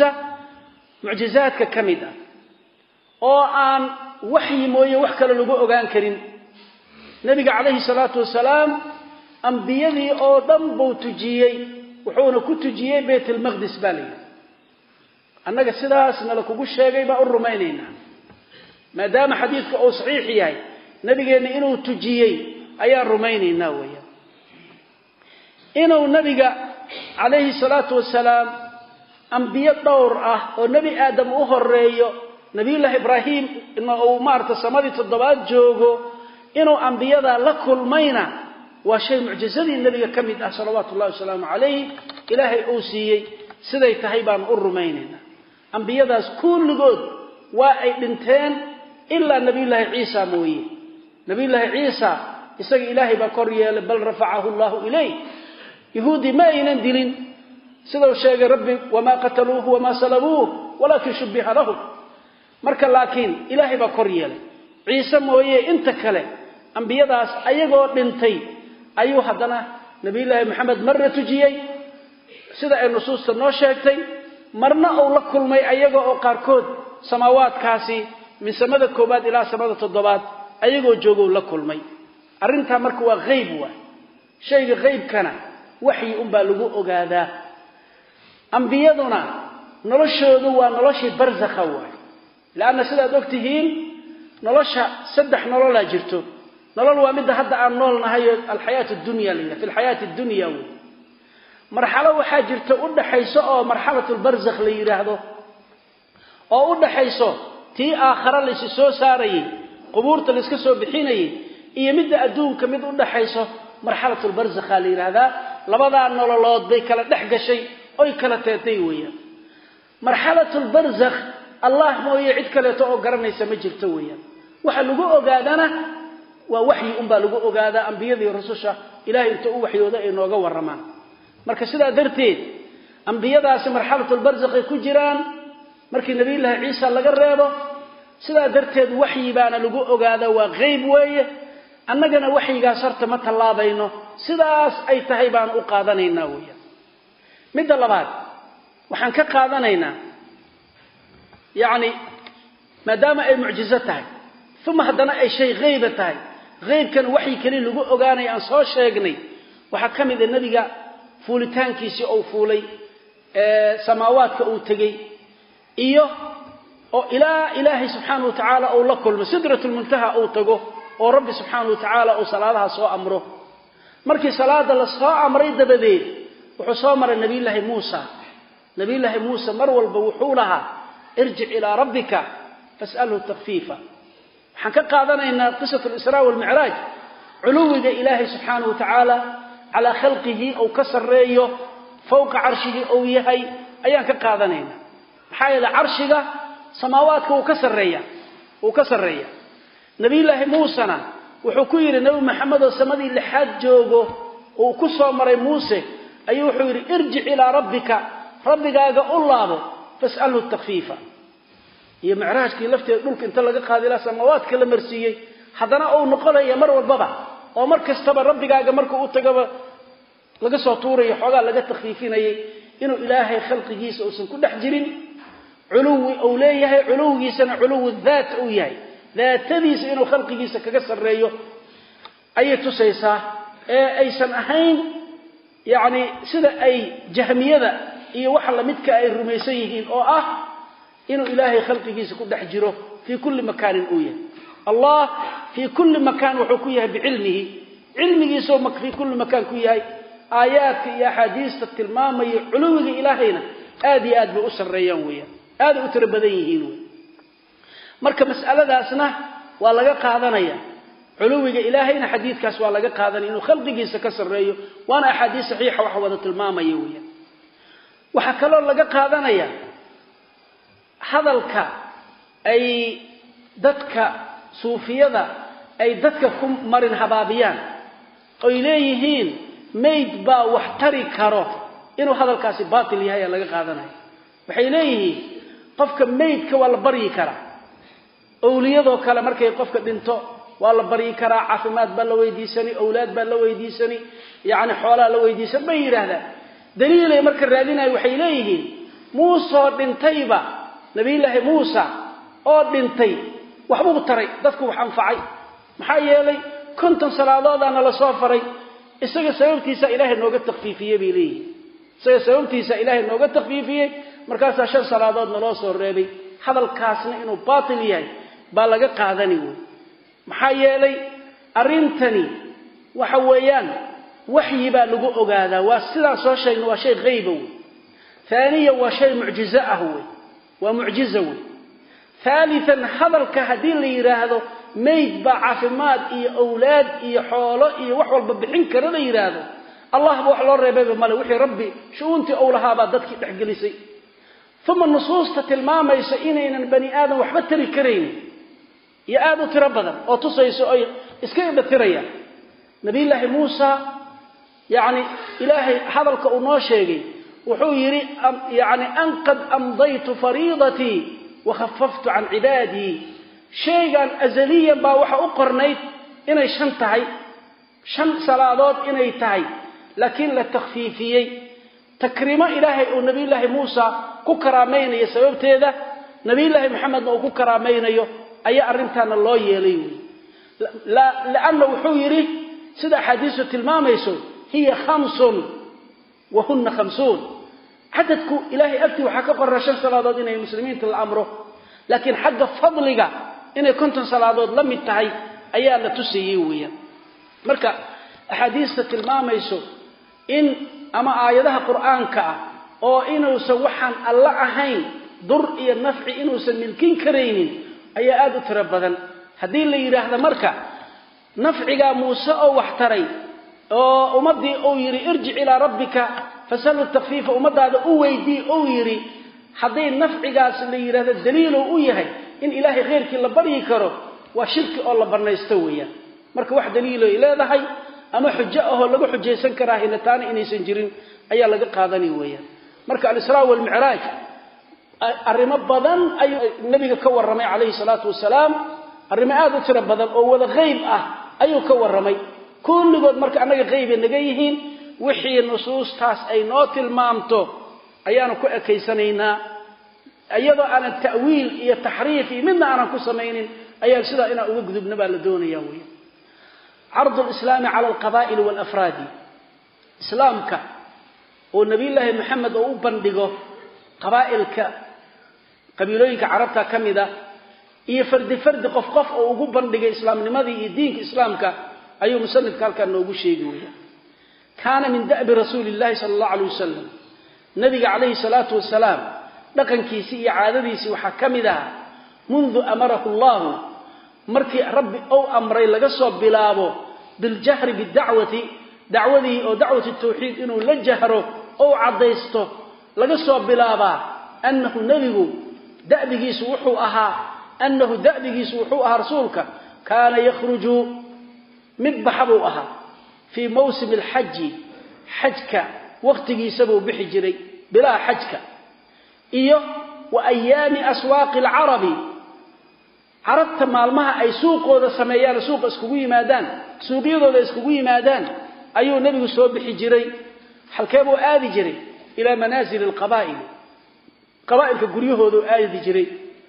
معجزات ككمدة أو أن وحي موية وحكلا لغو أغان كريم نبي عليه الصلاة والسلام أنبيذي أو دنبو تجيي وحونا كتجيي بيت المقدس بالي أنك السلاس نلقوا الشيء بقى الرومانين ما دام حديثك أو صحيح ياي نبي قال إنه تجيي أي الرومانين ناوية إنه نبي عليه الصلاة والسلام أنبياء دور ونبي آدم أهر ريو نبي الله إبراهيم إنه مارت السماوات الضبات جوجو إنه أنبياء لكل مينا وشيء معجزة النبي كمد صلوات الله وسلامه عليه إلهي أوسيي سيدي تهيبان الرمينين أنبياء كل جود واحد بنتين إلا نبي الله عيسى موي نبي الله عيسى يسقي إلهي بكرية بل رفعه الله إليه يهودي ما ينندلين سيدو شيء ربي وما قتلوه وما سلبوه ولكن شبه لهم مركا لكن إلهي بكرية عيسى موي انت كله أنبيadaas ayagoo dhintay ayuu hadana nabi ilaahay maxamed marna tujiyay sida ay nusuusta noo sheegtay marna uu la kulmay ayagoo oo qaarkood samaawaadkaasi min samada koobaad ilaa samada toddobaad ayagoo joogo la kulmay arinta marka waa qayb waa shayga qaybkana waxyi baa lagu ogaadaa anbiyaduna noloshoodu waa noloshii barzakha waa laana sida ogtihiin nolosha saddex nolol la jirto نلال وامد هذا النول نهاية الحياة الدنيا لنا في الحياة الدنيا marxalo waxaa jirta u dhaxayso oo marxalatul barzakh la yiraahdo oo u dhaxayso tii aakhira la soo saarayay qubuurta la iska soo bixinayay iyo mid adduunka mid u dhaxayso marxalatul barzakh la yiraahdaa labada nololood bay kala dhex gashay oo kala teetay weeyaan marxalatul barzakh allah mooyee cid kale oo garanaysa ma jirto weeyaan waxa lagu ogaadana waa wahyi baa lagu ogaadaa anbiyadii rasuusha ilaahay inta uu waxyooda ay nooga waramaan marka sidaa darteed anbiyadaasi marxalatul barzakh ay ku jiraan markii nabi ilaahay ciisa laga reebo sidaa darteed wahyi baana lagu ogaada waa qayb weeye annagana wahyigaas harta ma talaabayno sidaas ay tahay baan u qaadanaynaa weeye mid labaad waxaan ka qaadanaynaa yaani maadaama ay mucjizo tahay thumma hadana ay shay qayb tahay qaybkan wahyi kali lagu ogaanay aan soo sheegnay waxa kamid ah nabiga fuulitaankiisi oo fuulay samaawaadka uu tagay iyo oo ilaahi subhanahu wa ta'ala oo la kulmo sidratul muntaha oo tago oo rabbi subhanahu wa ta'ala oo salaadaha soo amro markii salaada la soo amray dabadeed wuxuu soo maray nabi ilaahi Muusa mar walba wuxuu lahaa irji ila rabbika fas'alhu takhfifa waxaan ka qaadanaynaa qisatul israa wal mi'raaj culuwiga ilaahi subhanahu wa ta'ala ala khalqihi oo ka sareeyo fawqa arshihi oo yahay ayaan ka qaadanaynaa maxaa yeelay arshiga samaawaadka uu ka sareeya nabi ilaahi Muusana wuxuu ku yiri nabi Maxamed oo samadii lixaad joogo oo ku soo maray Muuse ayuu wuxuu yiri irji ila rabbigaaga u laabo fas'alhu takhfifa iyo mi'raajkii lafteed dhulka inta laga qaadila samaawaadka la marsiiyay hadana uu noqonaya mar walba oo mar kastaba rabbigaaga markuu u tagaba laga soo tuurayo xogaa laga takhfiifinayay inuu ilaahay khalqigiisa uusan ku dhex jirin culuwi oo leeyahay culuwigiisana culuwi dhaat oo yahay dhaatadiisa inuu khalqigiisa kaga sareeyo ayay tusaysaa aysan ahayn yaani sida ay jahmiyada iyo waxa la midka ay rumaysan yihiin oo ah inuu ilaahay khalqigiisa ku dhex jiro fi kulli makaanin uu yahay allah fi kulli makaan wuxuu ku yahay biilmihi ilmigiisa oo fi kulli makaan ku yahay aayaadka iyo ahadiista tilmaamay culuwiga ilaahayna aad iyo aad bay u sareeyaan weeyaan aad u tir badan yihiin marka mas'aladaasna waa laga qaadanaya culuwiga ilaahayna xadiidkaas waa laga qaadan inuu khalqigiisa ka sareeyo waana ahadiis saxiixa wax wada tilmaamay weeyaan waxa kale oo laga qaadanaya hadalka ay dadka suufiyada ay dadka ku marin habaabiyaan oo ileeyihiin mayd baa wax tari karo inuu hadalkaasi baatil yahay laga qaadanayo waxay leeyihiin qofka maydka waa la bari karaa awliyado kale markay qofka dhinto waa la bari karaa caafimaad baa la weydiisani awlaad baa la weydiisani yaani xoolaa la weydiisan bay yiraahdaan daliil ay marka raadinay waxay leeyihiin Muusa dhintayba nabi ilaahi Muusa oo dhintay waxbuu taray dadku wax anfacay maxaa yeelay konton salaadoodana la soo faray isaga sababtiisa ilaahay nooga takhfiifiyay biilii isaga sababtiisa ilaahay nooga takhfiifiyay markaas shan salaadood naloo soo reebay hadalkaasna inuu baatil yahay baa laga qaadanayo maxaa yeelay arintani waxa weeyaan wahyi baa lagu ogaadaa waa sida soo sheegno waa shay qayb ah ثانيا waa shay mucjiza ah waa mucjiza ثالثا hadalka hadii la yiraahdo mayd ba caafimaad iyo awlaad iyo xoolo iyo wax walba bixin kara la yiraahdo allah wax loo reebay male wixii rabbi shuunti awlaha ba dadkii dhaxgelisay thumma nusuusta tilmaamaysa inaynan bani aadam waxba tari kareen ya aadu tira badan oo tusayso ay iska indhatiraya nabi ilaahi Muusa yaani ilaahay hadalka uu noo sheegay wuxuu yiri yaani an qad amdaytu fariidati wa khaffaftu an ibadi shaygan azaliyan ba waxa u qornayd inay shan tahay shan salaadood inay tahay laakiin la takhfiifiyay takrima ilaahay oo nabi ilaahi Muusa ku karaameeyay sababteeda nabi ilaahi Muhammad oo ku karaameeyo ayaa arrintan loo yeelay laana wuxuu yiri sida xadiisu tilmaamayso hiya khamsun wa hunna khamsun hadadku ilaahi agti waxa ka qoran salaadood inay muslimiinta la amro laakiin xagga fadliga inay konton salaadood la mid tahay ayaa la tusiyay weeyaan marka ahadiista tilmaamayso in ama aayadaha quraanka oo inuusan waxaan alla ahayn dur iyo nafci inuusan milkin kareynin ayaa aad u tiro badan hadii la yiraahdo marka nafciga Muuse oo wax taray oo umadii oo yiri irji ila rabbika fasalu takhfifa umadaada u weydii oo yiri hadii nafcigaas la yiraahdo daliil uu yahay in ilaahay khayrkii la bari karo waa shirki oo la barnaysto weeyaan marka wax daliil ay leedahay ama xujo ah oo lagu xujeysan karaa hinataan inaysan jirin ayaa laga qaadani weeyaan marka al-Israa wal Mi'raaj arrimo badan ay nabiga ka waramay kaleey salaatu wasalaam arrimo aad u tiro badan oo wada qayb ah ayuu ka waramay kulligood marka anaga qayb naga yihiin wixii nusuustaas ay noo tilmaamto ayaanu ku ekeysanaynaa ayadoo aan ta'wiil iyo tahriif midna aan ku sameeynin ayaa sida ina uga gudubna baa la doonayaa weey عرض الإسلام على القبائل والأفراد إسلامك ونبي الله محمد أو بندقه قبائلك قبيلوينك عربتا كمدا إيه فرد قف أو بندقه إسلام لماذا يدينك إسلامك أيو مسند قال كان نوغو شيء كان من دأب رسول الله صلى الله عليه وسلم نبي عليه الصلاة والسلام لكن كيسي عادديسي وحكمدا منذ أمره الله markii rabbi oo amray laga soo bilaabo bil jahri bid da'wati da'wadii oo da'wati tawxiid inuu la jahro oo cadeysto laga soo bilaaba annahu nabigu da'bigiisu wuxuu ahaa rasuulka kaana yakhruju midbaxu ahaa fi mawsim al hajka waqtigiisa buu bixi jiray bilaa hajka iyo wa ayami aswaaq al arabi عرفت مالمها أي سوقه سميان سوق اسكوغو يمادان سوقيدودا اسكوغو يمادان أيو نبي سو بخي جيري حلكيبو آدي جيري إلى منازل القبائل قبائل كغريهودو آدي جيري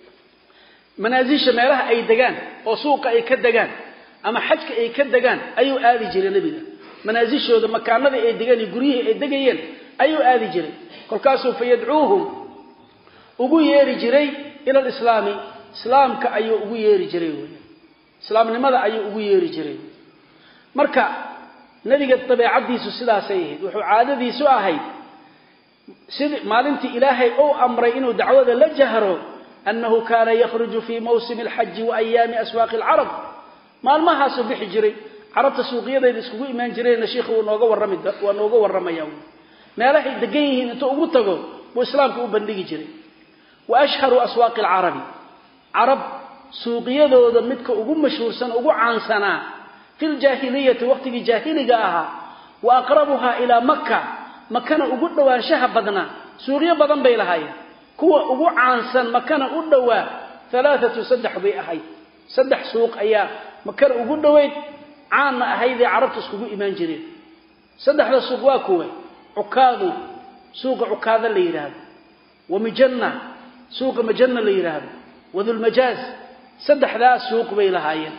منازل ميلها أي دغان أو سوق أي كدغان أما حجك أي كدغان أيو آدي جيري نبي منازلشودا مكانada أي دغان غريه أي دغيين أيو آدي جيري كلكاسو فيدعوهم ugu yeeri jiray ila al-islaami islaamka ayuu ugu yeeri jiray islaamnimada ayuu ugu yeeri jiray marka nabiga tabiicadiisu sidaas ay ahayd wuxuu caadadiisu ahayd sid maalintii ilaahay oo amray inuu dacwada la jahro annahu kaana yakhruju fi mawsim al-hajj wa ayami aswaq al-arab maalmaha soo bixi jiray arabta suuqyadeeda iskugu iimaan jireen sheekhu nooga waramaya meelahay degan yihiin inta ugu tago buu islaamku u bandhigi jiray wa ashharu aswaq al-arab عرب سوقيدودا midka ugu mashhuursan ugu caansana fil jaahiliyati waqtigi jaahiliga aha wa aqrabuha ila makkah ugu dhawaanshaha badna suuqiyo badan bay lahaayeen kuwa ugu caansan makkah u dhawaa 3 bay ahay 3 suuq ayaa makkah ugu dhaweyd caan ahayd carabtu iskugu iimaan jireen 3 suuq waa kuwa ukaadu suuqa ukaada la yiraahdo wa mijanna suuqa majanna la yiraahdo وذو المجاز صدخدا سوق بي لهايين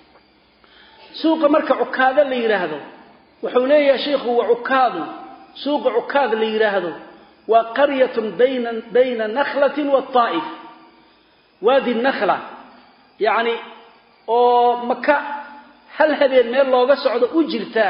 سوق marka ukaada la yiraahdo wuxuu leeyahay sheekhu waa ukaadu suuq ukaad la yiraahdo waa qaryatun bayna nakhlatin wa taa'if wadi nakhla yaani oo maka hal habeen meel looga socdo u jirtaa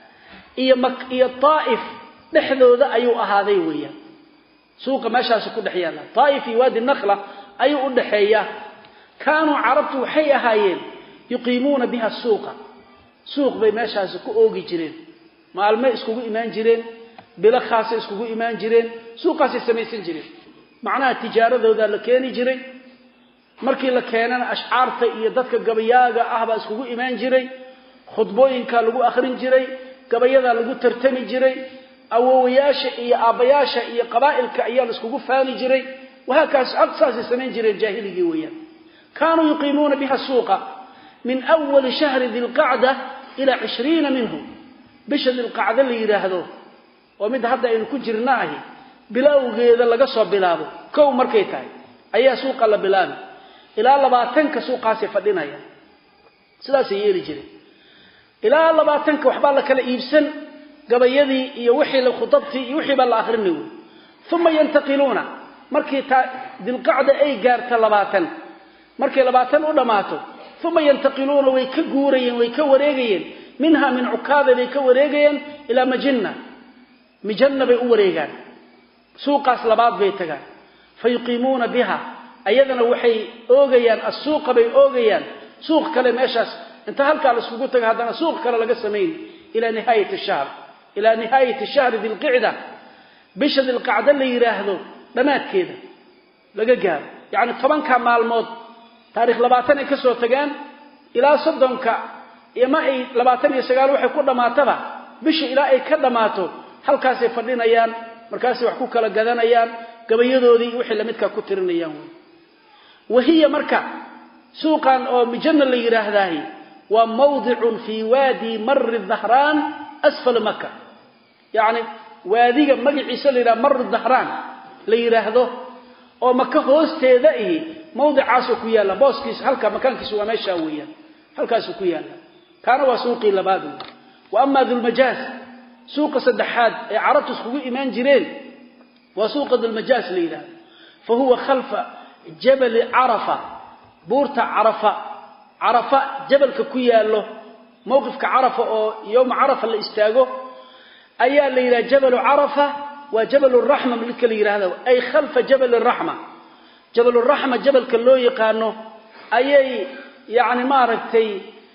iyo taa'if dhexdooda ayuu ahaaday weeyaan suuqa meeshaas ku dhaxyaala taa'if iyo wadi nakhla أي أدحية كانوا عربت وحي أهايين يقيمون بها السوق سوق بي ماشا سكو أوغي جرين مع الماء اسكو إيمان جرين بلا خاصة اسكو إيمان جرين سوق سيسميسين جرين معناها التجارة ذا لكيني جرين مركي لكينا أشعارت إيادتك قبياغا أهبا اسكو إيمان جرين خطبوين كالغو أخرين جرين قبياغا لغو ترتمي جرين أووياشا إيا آبياشا إيا قبائلك إيا اسكو فاني جرين وهكذا أقصى سنين جري الجاهلية ويا كانوا يقيمون بها السوق من أول شهر ذي القعدة إلى 20 منهم بشهر ذي القعدة اللي يراهدوه ومن هذا إن كجرناه بلاو غير لقصوا بلابه كو مركيتاي أي سوق الله بلابه إلى الله باتنك سوق سيفدين هيا سلاسي يري جري إلى الله باتنك وحبالك لإيبسن قبيدي يوحي لخطبتي يوحي بالآخرين ثم ينتقلون markii dil qacda ay gaarta 20 markii 20 u dhamaato thumma yantaqiluuna way ka guurayeen way ka wareegayeen minha min ukaada way ka wareegayeen ila majinna mijanna bay u wareegaan suuqaas labaad bay tagaan fayuqiimuuna biha ayadana waxay oogayaan as-suuqa bay oogayaan suuq kale meeshaas inta halka la isugu tago hadana suuq kale laga sameeyay ila nihayat ash-shahr bil qa'da bishad al qa'da la yiraahdo dhamaadkeeda laga gaaro yaani 10 ka maalmood taariikh 20 ay ka soo tagaan ilaa 30 ka ima ay 29 waxay ku dhamaataba bisha ilaa ay ka dhamaato halkaas ay fadhinayaan markaas wax ku kala gadanayaan gabayadoodii wixii la midka ku tirinayaan wahiya marka suuqan oo mijanna la yiraahdahay wa mawdi'un fi wadi marr adh-dhahran asfal makkah yaani waadiga magaciisa la yiraahdo marr adh-dhahran la yiraahdo oo makka hoosteeda ee mawdicaas ku yaala booskiis halka makaankiisu waa meesha weeyaan halkaas ku yaala kana waa suuqii labaad wa amma dhul majaz suuqa saddexaad ee carabtu iskugu iimaan jireen waa suuqa dhul majaz la yiraahdo fa huwa khalfa jabal arafa buurta arafa jabalka ku yaalo mowqifka arafa oo yawm arafa la istaago ayaa la yiraahdaa jabal arafa wa jabal ar-rahma midka la yiraahdo ay khalfa jabal ar-rahma jabalka loo yaqaano ayay yaani maaragtay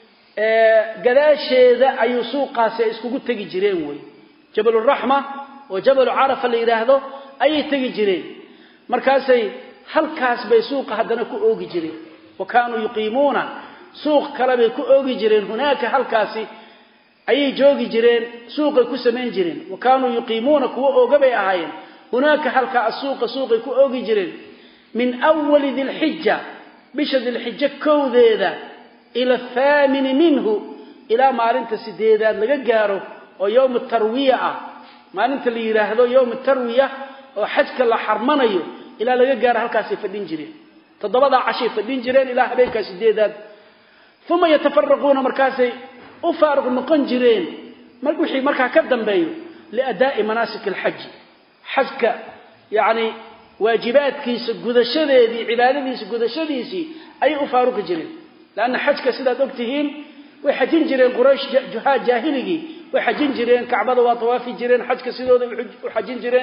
gadaasheeda ayuu suuqaasi iskugu tagi jireen way jabal ar-rahma oo jabal arafa la yiraahdo ayay tagi jireen markaasay halkaas bay suuqa hadana ku oogi jireen wakaanu yuqiimuna suuq kala bay ku oogi jireen hunaaka halkaasi ayay joogi jireen suuqay ku sameyn jireen wakaanu yuqiimuna kuwa oogabay ahaayeen hunaaka halka suuqay ku oogi jireen min awwal dhil hijja bishad dhil hijja kowdeeda ila thamin minhu ila maalinta sideedaad laga gaaro oo yawm tarwiya maalinta la yiraahdo yawm tarwiya oo xajka la xarmanayo ila laga gaaro halkaas fadhin jireen todobada cashay fadhin jireen ila habeenka sideedaad thumma yatafarraquna markaasay u faaruq noqon jireen wixii markaa ka dambeeyo liadaa'i manasik alhajj hajka yaani waajibaadkiisa gudashadeedii cibaadadiisa gudashadiisi ay u faaruq jireen laana hajka sidaad ogtihiin way xajin jireen quraysh jaahiligi way xajin jireen kacbada waa tawaafi jireen hajka sidooda u xajin jireen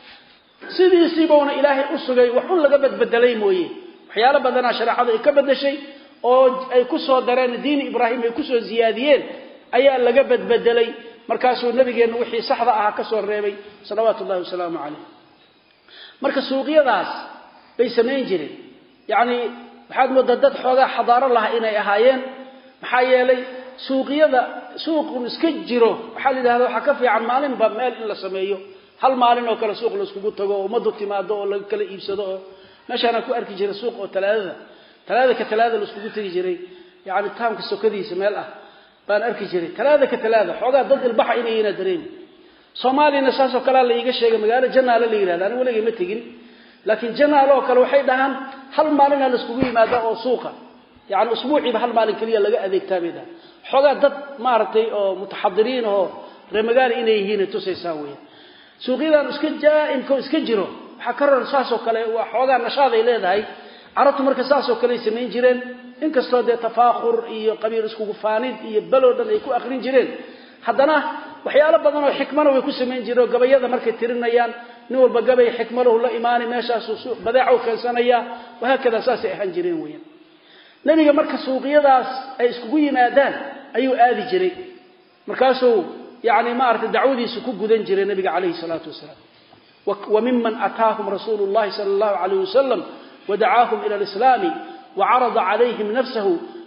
sidiisiibuna ilaahay u sugay wuxuu laga badbedelay mooyee waxyaalo badan sharaacada ay ka bedeshay oo ay ku soo dareen diin ibraahim ay ku soo ziyaadiyeen ayaa laga badbedelay markaasuu nabigeena wixii saxda ah ka soo reebay salawaatullaahi wasalaamu calayhi marka suuqyadaas bay sameyn jireen yaani waxaad moodaa dad xoogaa xadaaro laha inay ahaayeen maxaa yeelay suuqyada suuqun iska jiro waxa la yiraahdaa waxa ka fiican maalinba meel in la sameeyo hal maalin oo kala suuq la iskugu tago oo umadu timaado oo laga kala iibsado meeshana ku arki jiray suuq oo talaada la iskugu tagi jiray yaani taamka sokadiisa meel ah baan arki jiray talaada xoogaa dad ilbaxa inay yina dareen Soomaalina saas oo kala la iga sheegay magaalo Janaale la yiraahdo aan waligeey ma tagin laakiin Janaale oo kale waxay dhahan hal maalin la iskugu yimaado oo suuqa yaani usbuuciiba hal maalin kaliya laga adeegtaamida xoogaa dad maartay oo mutaxadiriin oo reemagaal inay yihiin tusaysaa weeyaan suuqyadan iska jiro waxa ka roon saas oo kale waa xoogaa nashaad ay leedahay carabtu marka saas oo kale sameyn jireen inkastoo de tafaakhur iyo qabiil isku faanid iyo baloodan ay ku aqrin jireen haddana waxyaalo badan oo xikmad way ku sameyn jireen gabayada markay tirinayaan nin walba gabay xikmad la iimaan meeshaas suuq badeeco keensanaya waxa kada saas ay ahan jireen weeyaan nabiga marka suuqyadaas ay isku yimaadaan ayuu aadi jiray markaasuu يعني ما أردت دعودي سكوك ذنجر النبي عليه الصلاة والسلام وممن أتاهم رسول الله صلى الله عليه وسلم ودعاهم إلى الإسلام وعرض عليهم نفسه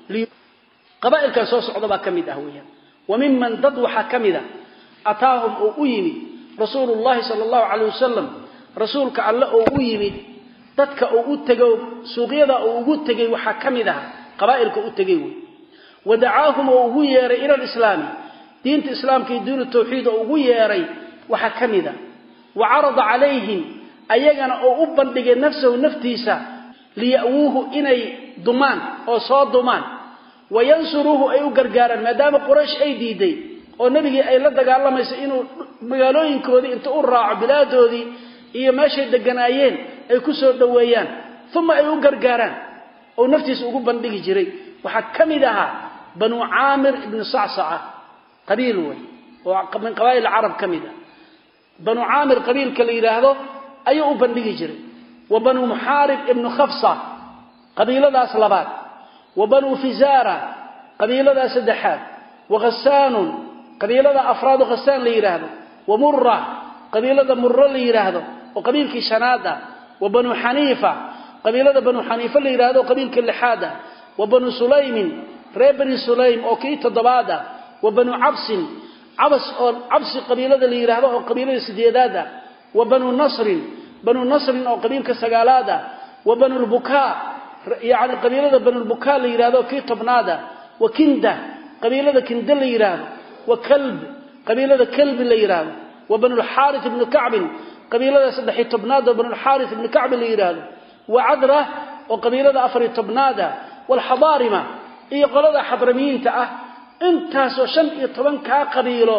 قبائل كاسوس عضبا كمد أهويا وممن ضدوح كمد أتاهم أويمي رسول الله صلى الله عليه وسلم رسولك الله أويمي ضدك أوتجو سوغيدا أوتجي وحكمدها قبائل كأوتجي ودعاهم أوير إلى الإسلام دينة الإسلام كي دين التوحيد أو ياري وحكمدا وعرض عليهم أيجنا أو أبندج نفسه ونفتيسا ليأوه إني ضمان أو صاد ضمان وينصروه أي جرجارا ما دام قريش أي دي أو نبي أي لدق الله ما يسئنه مجالوين كودي أنت أورع بلاده دي إيه ماشي دجنايين أي كسر دويان ثم أي جرجارا أو نفتيس أو أبندج جري وحكمدها بنو عامر بن صعصعة قبيل ومن قبائل العرب كمدا banu aamir qabiilka la yiraahdo ayuu u bandhigi jiray wa banu muharib ibn khafsa qabiiladaas labaad wa banu fizara qabiiladaas saddexaad wa ghassan qabiilada afraad ghassan la yiraahdo wa murra qabiilada murra la yiraahdo oo qabiilkii shanaada wa banu hanifa qabiilada banu hanifa la yiraahdo qabiilka lixaada wa banu sulaym reebani sulaym oo kii toddobaada wa banu absin absi qabiilada la yiraahdo oo qabiilada sideedaada wa banu nasr oo qabiilka sagaalaada wa banu al-buka yaani qabiilada banu al-buka la yiraahdo kii tobnaada wa kinda qabiilada kinda la yiraahdo wa kalb qabiilada kalb la yiraahdo wa banu al-harith ibn ka'b qabiilada 13aad banu al-harith ibn ka'b la yiraahdo wa adra oo qabiilada 14aada wal hadarima iyo qolada hadramiinta ah intaas oo 15 ka qabiilo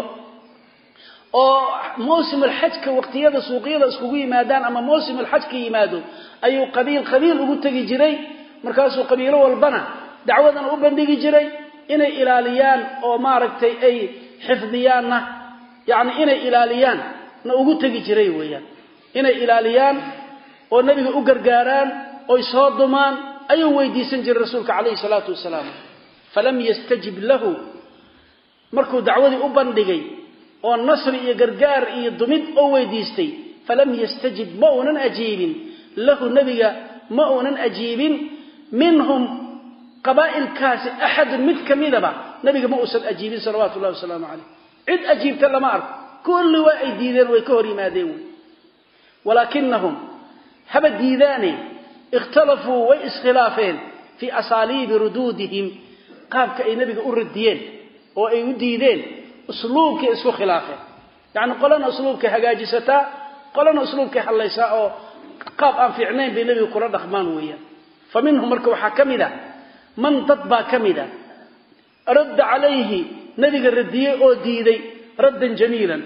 oo موسم الحج waqtiyada suuqyada iskugu yimaadaan ama موسم الحج ka yimaado ayuu qabiil ugu tagi jiray markaas uu qabiilo walbana dacwadan u bandhigi jiray inay ilaaliyaan oo maaragtay ay xifdiyaanna yaani inay ilaaliyaan na ugu tagi jiray weeyaan inay ilaaliyaan oo nabiga u gargaaraan oo soo dumaan ayuu weydiisan jiray rasuulka kaleey salaatu wasalaam falam yastajib lahu markuu dacwadii u bandhigay oo nasri iyo gargaar iyo dumid oo weydiistay falam yastajib ma'unan ajibin lahu nabiga ma'unan ajibin minhum qabaa'il kaasi ahad mid kamidaba nabiga ma uusan ajibin sallallahu alayhi wasallam cid ajibta lama arko kulli waa ay diideen way ka hor yimaadeen walakinahum haba diidaani ikhtalafu wa iskhilaafeen fi asalib rududihim qaabka ay nabiga u radiyeen oo ay u diideen اسلوبك اسكو خلافه يعني قلنا اسلوبك هجاجستا قلنا اسلوبك حليسا او قاب ان فيعنين بنبي كره دخمان ويا فمنهم مركو حكمدا من تطبا كمدا رد عليه نبي الرديه او ديدي ردا جميلا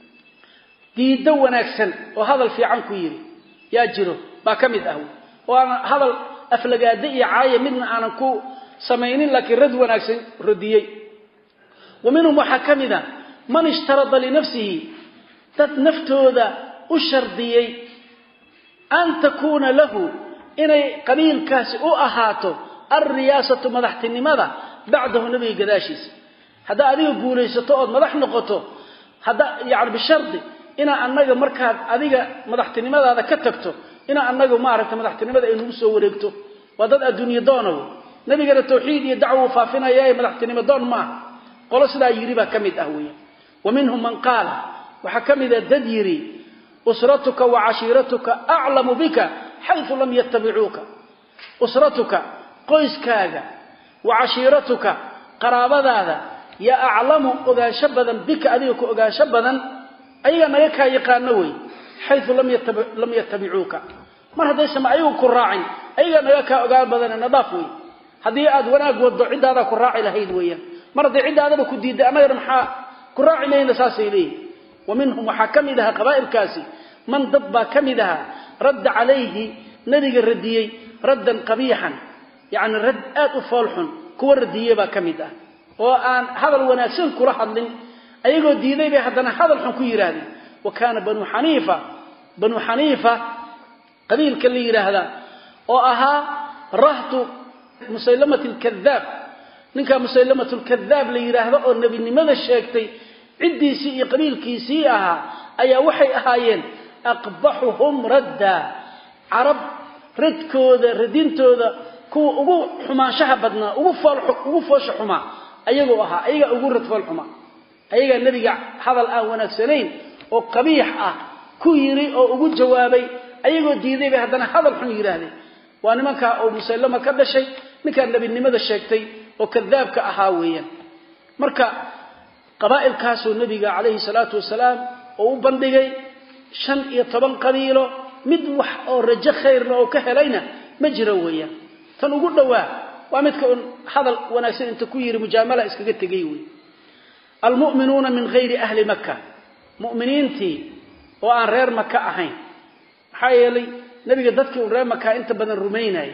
ديدو وناكسن وهذا في عنكو يري يا جيرو با كمد اهو وانا هذا افلغادي عايه من انا كو سمينين لكن رد وناكسن رديه ومنهم محكمنا من اشترط لنفسه تتنفتوذا الشرطيي أن تكون له إني قبيل كاسي أهاته الرياسة مدحت النماذا بعده نبي قداشيس هذا أذيه قولي ستؤد مدح نقطه هذا يعني بالشرط إنا أنك مركب أذيه مدحت النماذا هذا كتبته إنا أنك معرفة مدحت النماذا إنه سوريكته وضد الدنيا دونه نبي قال التوحيد يدعوه فافنا ياي مدحت النماذا دون معه قال سلا يريبا كميد أهوية ومنهم من قال وحكمد الدديري أسرتك وعشيرتك أعلم بك حيث لم يتبعوك أسرتك قيس كاغا وعشيرتك قرابة هذا يا أعلم أغا شبدا بك أذيك أغا شبدا أيها ما يكا يقانوي حيث لم يتبعوك ما هذا يسمع أيها كراعي أيها ما يكا أغا بدنا نضافوي هذه أدوانا قوضو عند هذا كراعي لهيدويا مرضي عند هذا كديد أنا يرمحا كراعي لين أساس إليه ومنهم وحكمدها قبائل كاسي من ضبا كمدها رد عليه نبي الرديي ردا قبيحا يعني رد فالح كور الرديي با كمدها وأن هذا الوناسين كرحض أيقو ديدي بحدنا هذا الحكوير هذه وكان بنو حنيفة قبيل كالليل هذا وأها رهط مسيلمة الكذاب ninka musaylimatul kadhab la yiraahdo oo nabinimada sheegtay cidiisi iyo qabiilkiisii aha ayaa waxay ahaayeen aqbahuhum radda arab radkooda radintooda kuwa ugu xumaanshaha badnaa ugu foosha xuma ayagu aha ayaga ugu radfal xuma ayaga nabiga hadal aan wanaagsanayn oo qabiix ah ku yiri oo ugu jawaabay ayagoo diiday bay hadana hadal xun yiraahdeen waa nimanka oo musaylima ka dhashay ninka nabinimada sheegtay وكذابك أهاويا مركا قبائل كاسو النبي عليه الصلاة والسلام وبندقي شن يطبن قبيله مدوح أو رجع خير أو كهلينا مجرويا فنقول له وامتك هذا وناسين انت كوير مجاملة اسكجت جيوي المؤمنون من غير أهل مكة مؤمنين تي وأن غير مكة أهين حيالي نبي قدتك غير مكة انت بدن الروميناي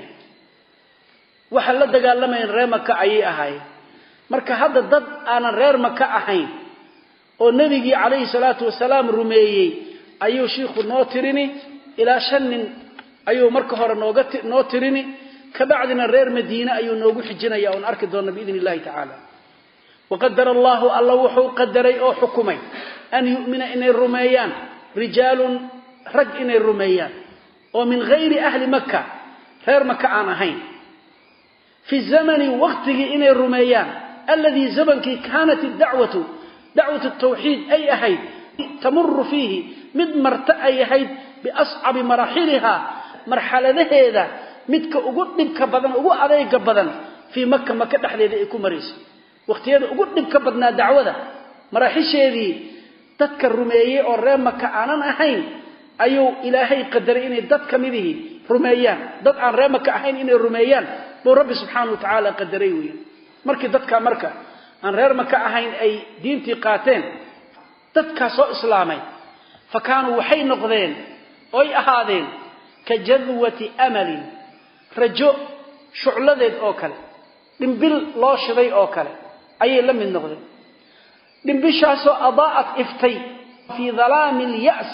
waxa la dagaalameen reer Makka ayay ahaay marka hadda dad aan reer Makka ahayn oo nabigi kaleey salaatu wasalaam rumeeyay ayuu sheekhu noo tirini ilaa 5 nin ayuu marka hore noo tirini ka bacdina reer Madiina ayuu noogu xijinaya oo arki doona biidhnilaahi ta'ala وقدر الله الله وحو قدري أو حكمي أن يؤمن إن الرميان رجال رج إن الرميان ومن غير أهل مكة غير مكة عنهين في الزمن وقته إن الرميان الذي زمن كانت دعوة التوحيد أي أهيد تمر فيه مدمرت أي أهيد بأصعب مراحلها مرحلة هذا مدك أقول لك بدن أقول عليك بدن في مكة تحليل إكو مريس وقتيada ugu dhibka badnaa dacwada maraxisheedii dadka rumeeyay oo reer Makka aanan ahayn ayuu Ilaahay qadaray inay dad kamidii rumeeyaan dad aan reer Makka ahayn inay rumeeyaan buu Rabbi subhanahu wa ta'ala qadaray weeyaan markii dadka marka aan reer Makka ahayn ay diintii qaateen dadka soo islaamay fakaanu waxay noqdeen oo ahaadeen ka jadwati amalin rajo shucladeed oo kale dimbil loo shiday oo kale أي لم ينقذ دنبشاسو أضاءت إفتي في ظلام اليأس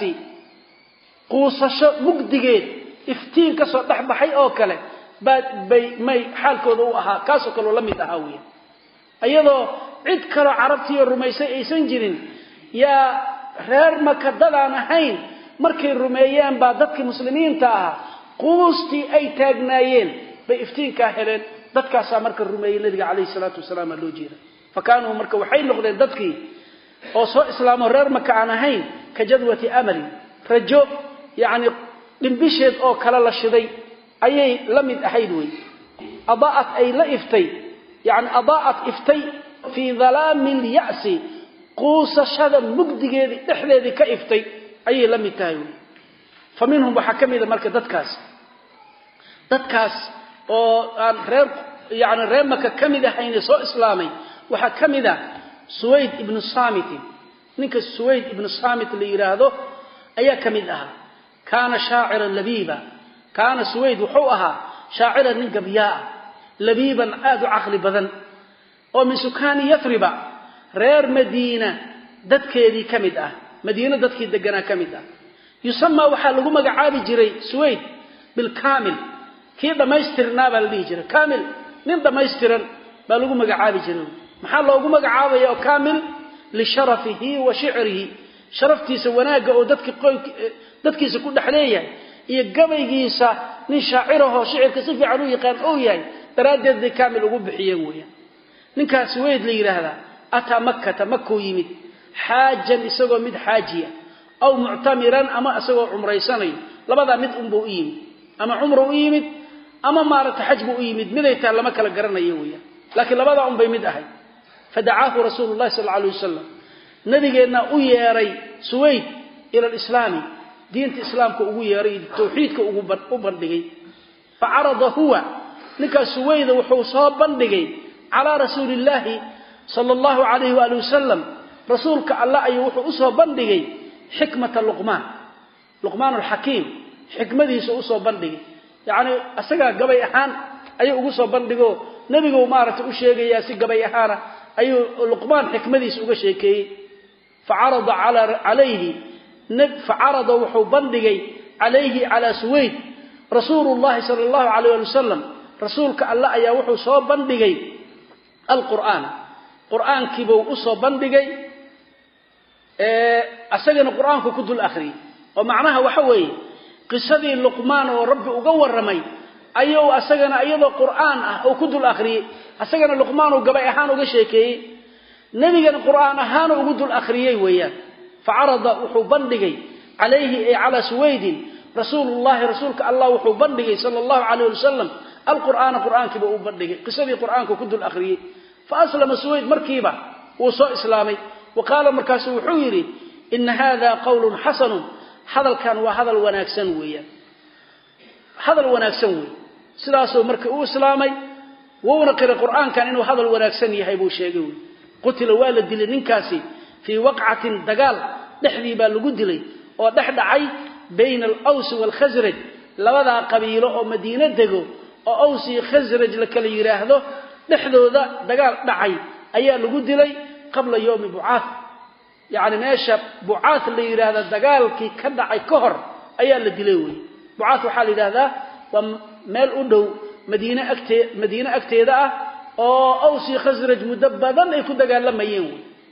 قوصش مقدقين إفتين كسو دحبحي أوكله ما حالكو ذوها كاسو كلو لم يتهاوي أيضا عد كرا عربتي الرميسي أي سنجرين يا غير مكددان هين مركي الرميان بعدك مسلمين تاها قوستي أي تاقنايين بإفتين كاهلين dadkaas marka rumeeyay nabiga kaleey salaatu wasalaam loo jeedo fakaanu marka waxay noqdeen dadkii oo soo islaamo reer Makka aan ahayn ka jadwati amali rajo yaani dimbisheed oo kala la shiday ayay lamid ahayd way adaat ay la iftay yaani adaat iftay fi dhalam al-ya's qusashada mugdigeedi dhexdeedii ka iftay ayay lamid tahay faminhum wahakamida marka dadkaas oo aan reer Makka kamid ahayna soo islaamay waxa kamida Suwayd ibn Samit ninka Suwayd ibn Samit la yiraahdo ayaa kamid aha kana shaa'iran labiba kana Suwayd wuxuu ahaa shaa'iran nin gabiyaa labiban aadu aqli badan oo min sukaani Yathriba reer Madiina dadkeedii kamid ah Madiina dadkii deganaa kamid ah yusamma waxa lagu magacaabi jiray Suwayd bil kaamil kii dhamaystirnaa baa la dhihi jiray kaamil nin dhamaystiran baa lagu magacaabi jiray maxaa loogu magacaabaya oo kaamil li sharafihi wa shi'rihi sharaftiisa wanaaga oo dadkiisa ku dhaxleeyay iyo gabaygiisa nin shaaciraho shicirka si fiican u yaqaan oo yahay daraadeed kaamil ugu bixiyay weeyaan ninkaas weyd la yiraahdaa ata makka yimid xaajan isagoo mid xaajiya aw mu'tamiran ama isagoo umraysanay labada mid buu yimid ama umru yimid ama maarata xajbu yimid midayta lama kala garanayo weeyaa laakiin labada bay mid ahay fadaahu rasuulullah sallallahu alayhi wasallam nabigeena u yeeray Suwayd ila islaami diinta islaamka ugu yeeray tawxiidka ugu bandhigay faarada huwa ninka Suwayd wuxuu soo bandhigay ala rasuulillah sallallahu alayhi wa sallam rasuulka Allah ayuu wuxuu soo bandhigay xikmata luqmaan al-hakim xikmadiisa u soo bandhigay yaani asaga gabay ahaan ayuu ugu soo bandhigo nabigu maarata u sheegaya si gabay ahaan ayuu luqmaan xikmadiisa uga sheekeeyay fa'arada alayhi wuxuu bandhigay alayhi ala Suwayd rasuulullah sallallahu alayhi wa sallam rasuulka Allah ayaa wuxuu soo bandhigay qur'aankii buu u soo bandhigay asagana qur'aanku ku dul akhriyay oo macnaha waxa weeye qisadii luqmaan oo rabbi uga waramay ayuu asagana iyadoo qur'aan ah oo ku dul akhriyay asagana luqmaan oo gabay ahaan uga sheekeeyay nabigana qur'aan ahaan ugu dul akhriyay weeyaan fa'arada wuxuu bandhigay alayhi ay ala Suwayd rasuulullah rasuulka Allah wuxuu bandhigay sallallahu alayhi wa sallam qur'aankii buu bandhigay qisadii qur'aanka ku dul akhriyay fa aslama Suwayd markiiba uu soo islaamay وقال مركز وحيري إن هذا قول حسن هذا كان وهذا الوناكسن ويا هذا الوناكسن ويا سلاسو مركز إسلامي ونقر القرآن كان إنه هذا الوناكسن يحيبو شيء قتل والد للنكاسي في وقعة دقال نحذي بالقدلي ودحدعي بين الأوس والخزرج لوضع قبيله أو مدينة دقو أو أوسي خزرج لكالي يراهده نحذو ذا دقال دعي أيها القدلي قبل يوم بعاث يعني ماشى بعاث اللي يراهد دغالكي كدعي كهر ayaa la dilay way bucaas waxa la yiraahdaa waa meel u dhow Madiina agteeda ah oo awsi khasraj mudabbadan ay ku dagaalamayeen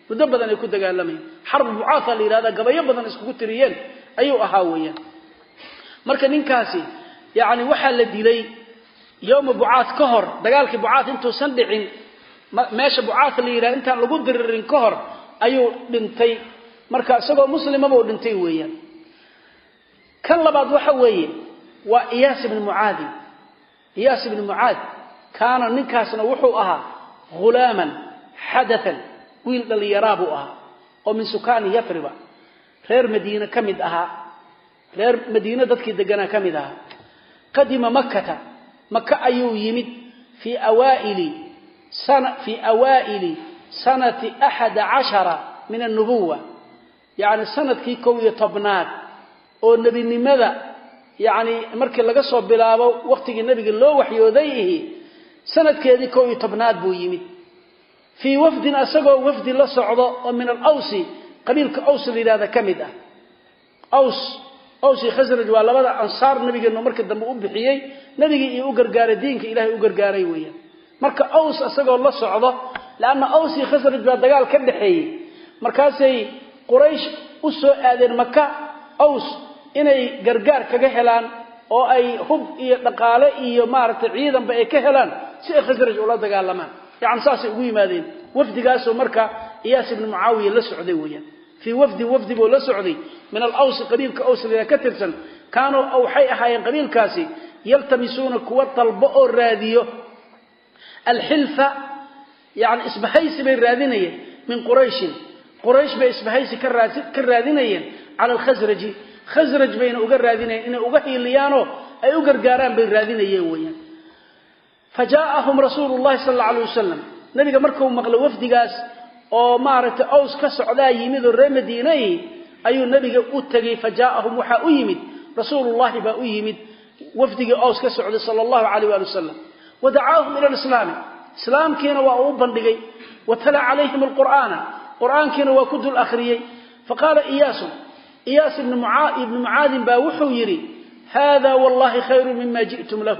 harb bucaas la yiraahdaa gabayo badan isku tiriyeen ayuu ahaa weeyaan marka ninkaasi yaani waxa la dilay يوم bucaas ka hor dagaalkii bucaas intuu san dhicin meesha bucaas la yiraahdo intaan lagu diririn ka hor ayuu dhintay marka isagoo muslimaba uu dhintay weeyaan kan labaad waxa weeye waa Iyaas ibn Muaad kaana ninkaasna wuxuu ahaa gulaaman hadathan wiil dhalinyaraabu ahaa oo min sukaan Yafriba reer Madiina kamid ahaa reer Madiina dadkii deganaa kamid ahaa qadima Makkah ayuu yimid fi awaa'ili sanati 11 min an-nubuwah yani sanadkii 11 oo nabinimada yani markii laga soo bilaabo waqtigii nabiga loo waxyooday sanadkeedii 11 buu yimid fi wafdin asagoo wafdi la socdo oo min al-awsi qabiilka aws lidaada kamid ah awsi khasraj waa labada ansaar nabiga markii dambe u bixiyay nabiga iyo u gargaaray diinka ilaahay u gargaaray weeyaan marka aws asagoo la socdo laana awsi khasraj baa dagaal ka dhaxeeyay markaasay quraysh u soo aadeen Makka aws inay gargaar kaga helaan oo ay hub iyo dhaqaale iyo maaragtay ciidanba ay ka helaan si ay khasraj ula dagaalamaan yaani saasi ugu yimaadeen wafdigaas oo marka Iyaas ibn Muawiya la socday weeyaan fi wafdi buu la socday min al-aws qabiilka aws la ka tirsan kaanoo awxay ahaayeen qabiilkaasi yaltamisuna kuwa talbo oo raadiyo al-hilfa yaani isbahaysi bay raadinayeen min quraysh bay isbahaysi ka raadinayeen ala al-khazraj khazraj bayna uga raadinayeen inay uga hiiliyaano ay u gargaaraan bay raadinayeen weeyaan fajaa'ahum rasuulullaahi sallallahu alayhi wasallam nabiga markuu maqlo wafdigaas oo maaragtay aws ka socdaa yimid oo reer Madiina ayuu nabiga u tagay fajaa'ahum waxa u yimid rasuulullaahi ba u yimid wafdiga aws ka socday sallallahu alayhi wasallam ودعاهم الى الاسلام كينا waa bandhigay وتلا عليهم القرآن كينا waa ku dul akhriyay فقال إياس بن معاذ با wuxuu yiri هذا والله خير مما جئتم له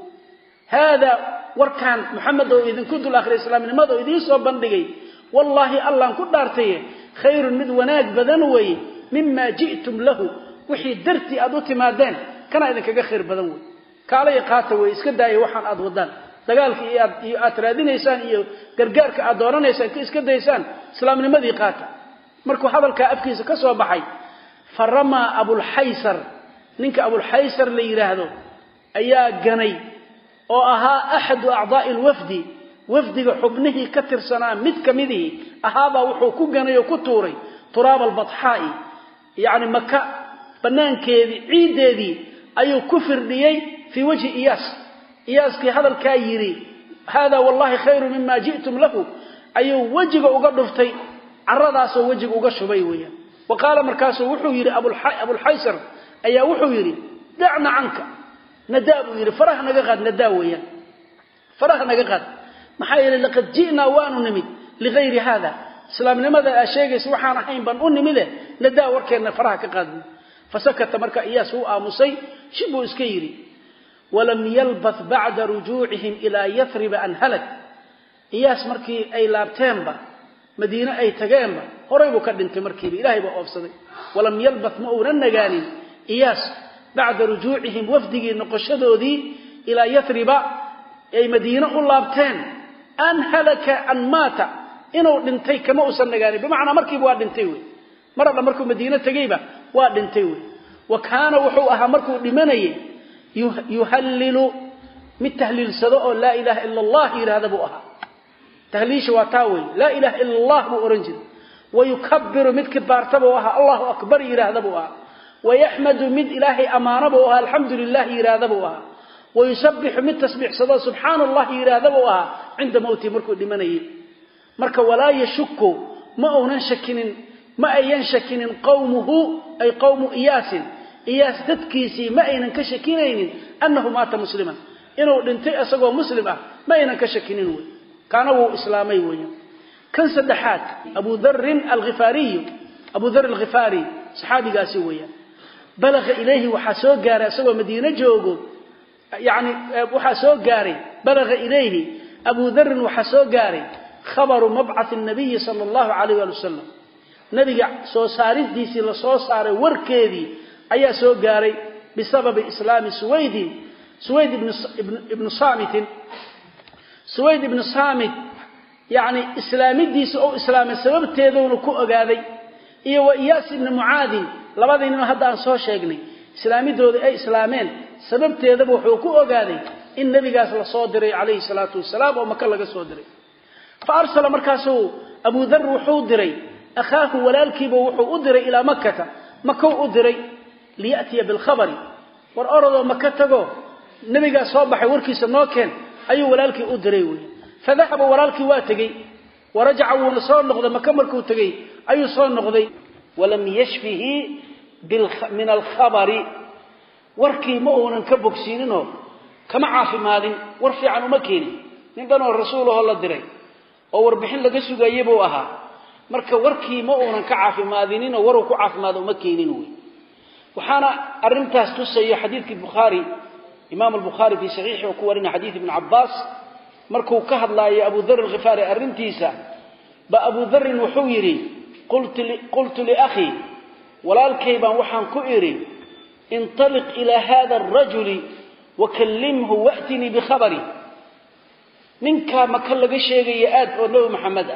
هذا warkan محمد oo idin ku dul akhriyay islaamnimada oo idin soo bandhigay والله الله ku dhaartay خير mid wanaag badan way مما جئتم له wixii darti aad u timaadeen kana idin kaga khayr badan way kaala yaqaata way iska daayay waxaan aad wadaan dagaalkii iyo aad raadinaysaan iyo gargaarka aad dooranaysaan ka iska daysaan islaamnimadii qaata markuu hadalka afkiisa ka soo baxay farama abul haysar ninka abul haysar la yiraahdo ayaa ganay oo ahaa ahad a'daa'i al-wafdi wafdiga xubnihi ka tirsanaa mid kamidii ahaaba wuxuu ku ganay oo ku tuuray turaab al-badha'i yaani Makka banaankeedii ciideedii ayuu ku firdiyay في وجه إياس كي هذا الكايري هذا والله خير مما جئتم له أي وجه أقدفتي عرضاس وجه أقشبي ويا وقال مركاس وحو يري أبو الحيسر أي وحو يري دعنا عنك نداء يري فرحنا قد نداء ويا فرحنا قد محايل لقد جئنا وان نمد لغير هذا سلام لماذا أشياء سبحانه حين بنقول نمده نداء وركنا فرحك قد فسكت مركا إياس هو آمسي شبه اسكيري ولم يلبث بعد رجوعهم إلى يثرب أن هلك إياس مركي أي لابتنبا مدينة أي تجامبا هريبو كدنت مركي بإلهي بأفصدي ولم يلبث مؤونا نجاني إياس بعد رجوعهم وفدي نقشدوا ذي إلى يثرب أي مدينة لابتن أن هلك أن مات إنه دنتي كما أسن نجاني بمعنى مركي بواد دنتيوي مرة مركو مدينة تجيبا واد دنتيوي وكان وحوها مركو لمنيه يهلل من تهليل صدق لا إله إلا الله هذا بؤها تهليش وتاوي لا إله إلا الله بأورنجل ويكبر من كبار تبوها الله أكبر هذا بؤها ويحمد من إله أمانة بؤها الحمد لله هذا بؤها ويسبح من تسبيح صدق سبحان الله هذا بؤها عند موت مركو لمنيه مركو ولا يشك ما ينشكن قومه أي قوم إياس dadkiisi ma aynan ka shakinaynin annahu maata muslima inuu dhintay asagoo muslim ah ma aynan ka shakinin way kana uu islaamay way kan saddexaad Abu Dharr al-Ghifari أبو ذر الغفاري صحابي قاسي ويا بلغ إليه وحسوق قاري أسوى مدينة جوجو يعني وحسوق قاري بلغ إليه أبو ذر وحسوق قاري خبر مبعث النبي صلى الله عليه وسلم نبي سو ساري ديسي لسو ساري وركيدي أي سوق قاري بسبب إسلام سويد ابن صامت سويد ابن صامت يعني إسلامي ديس أو إسلام السبب تيذون كو أقاذي إيه وإياس ابن معاذ لبعضين ما هذا أنصار شيقني إسلامي دودي أي إسلامين سبب تيذبو حوكو أقاذي النبي قاسل صادري عليه الصلاة والسلام ومكالك صادري فأرسل مركاسه أبو ذر وحودري أخاه ولالكيب وحودري إلى مكة أدري ليأتي بالخبر والأرض مكة النبي قال صباح وركي سنوكين أي ولالكي أدري فذهب ولالكي واتقي ورجع ونصار نقضي مكمل كوتقي أي صار نقضي ولم يشفه من الخبر وركي مؤونا كبوكسينه كما عافي مالي ورفع عنه مكيني نبنوا الرسول الله دري أو وربحين لقسوا قيبوا أها مركا وركي مؤونا كعافي مالينين وورو كعافي مالو مكينين وحانا أرمتها ستوسي حديث البخاري إمام البخاري في صحيحه وكورنا حديث ابن عباس مركو كهد لا يا أبو ذر الغفاري أرنتيسا بأبو ذر وحويري قلت لأخي ولا الكيبان وحان كئري انطلق إلى هذا الرجل وكلمه وأتني بخبري ننكا مكلق الشيء يآد ونو محمد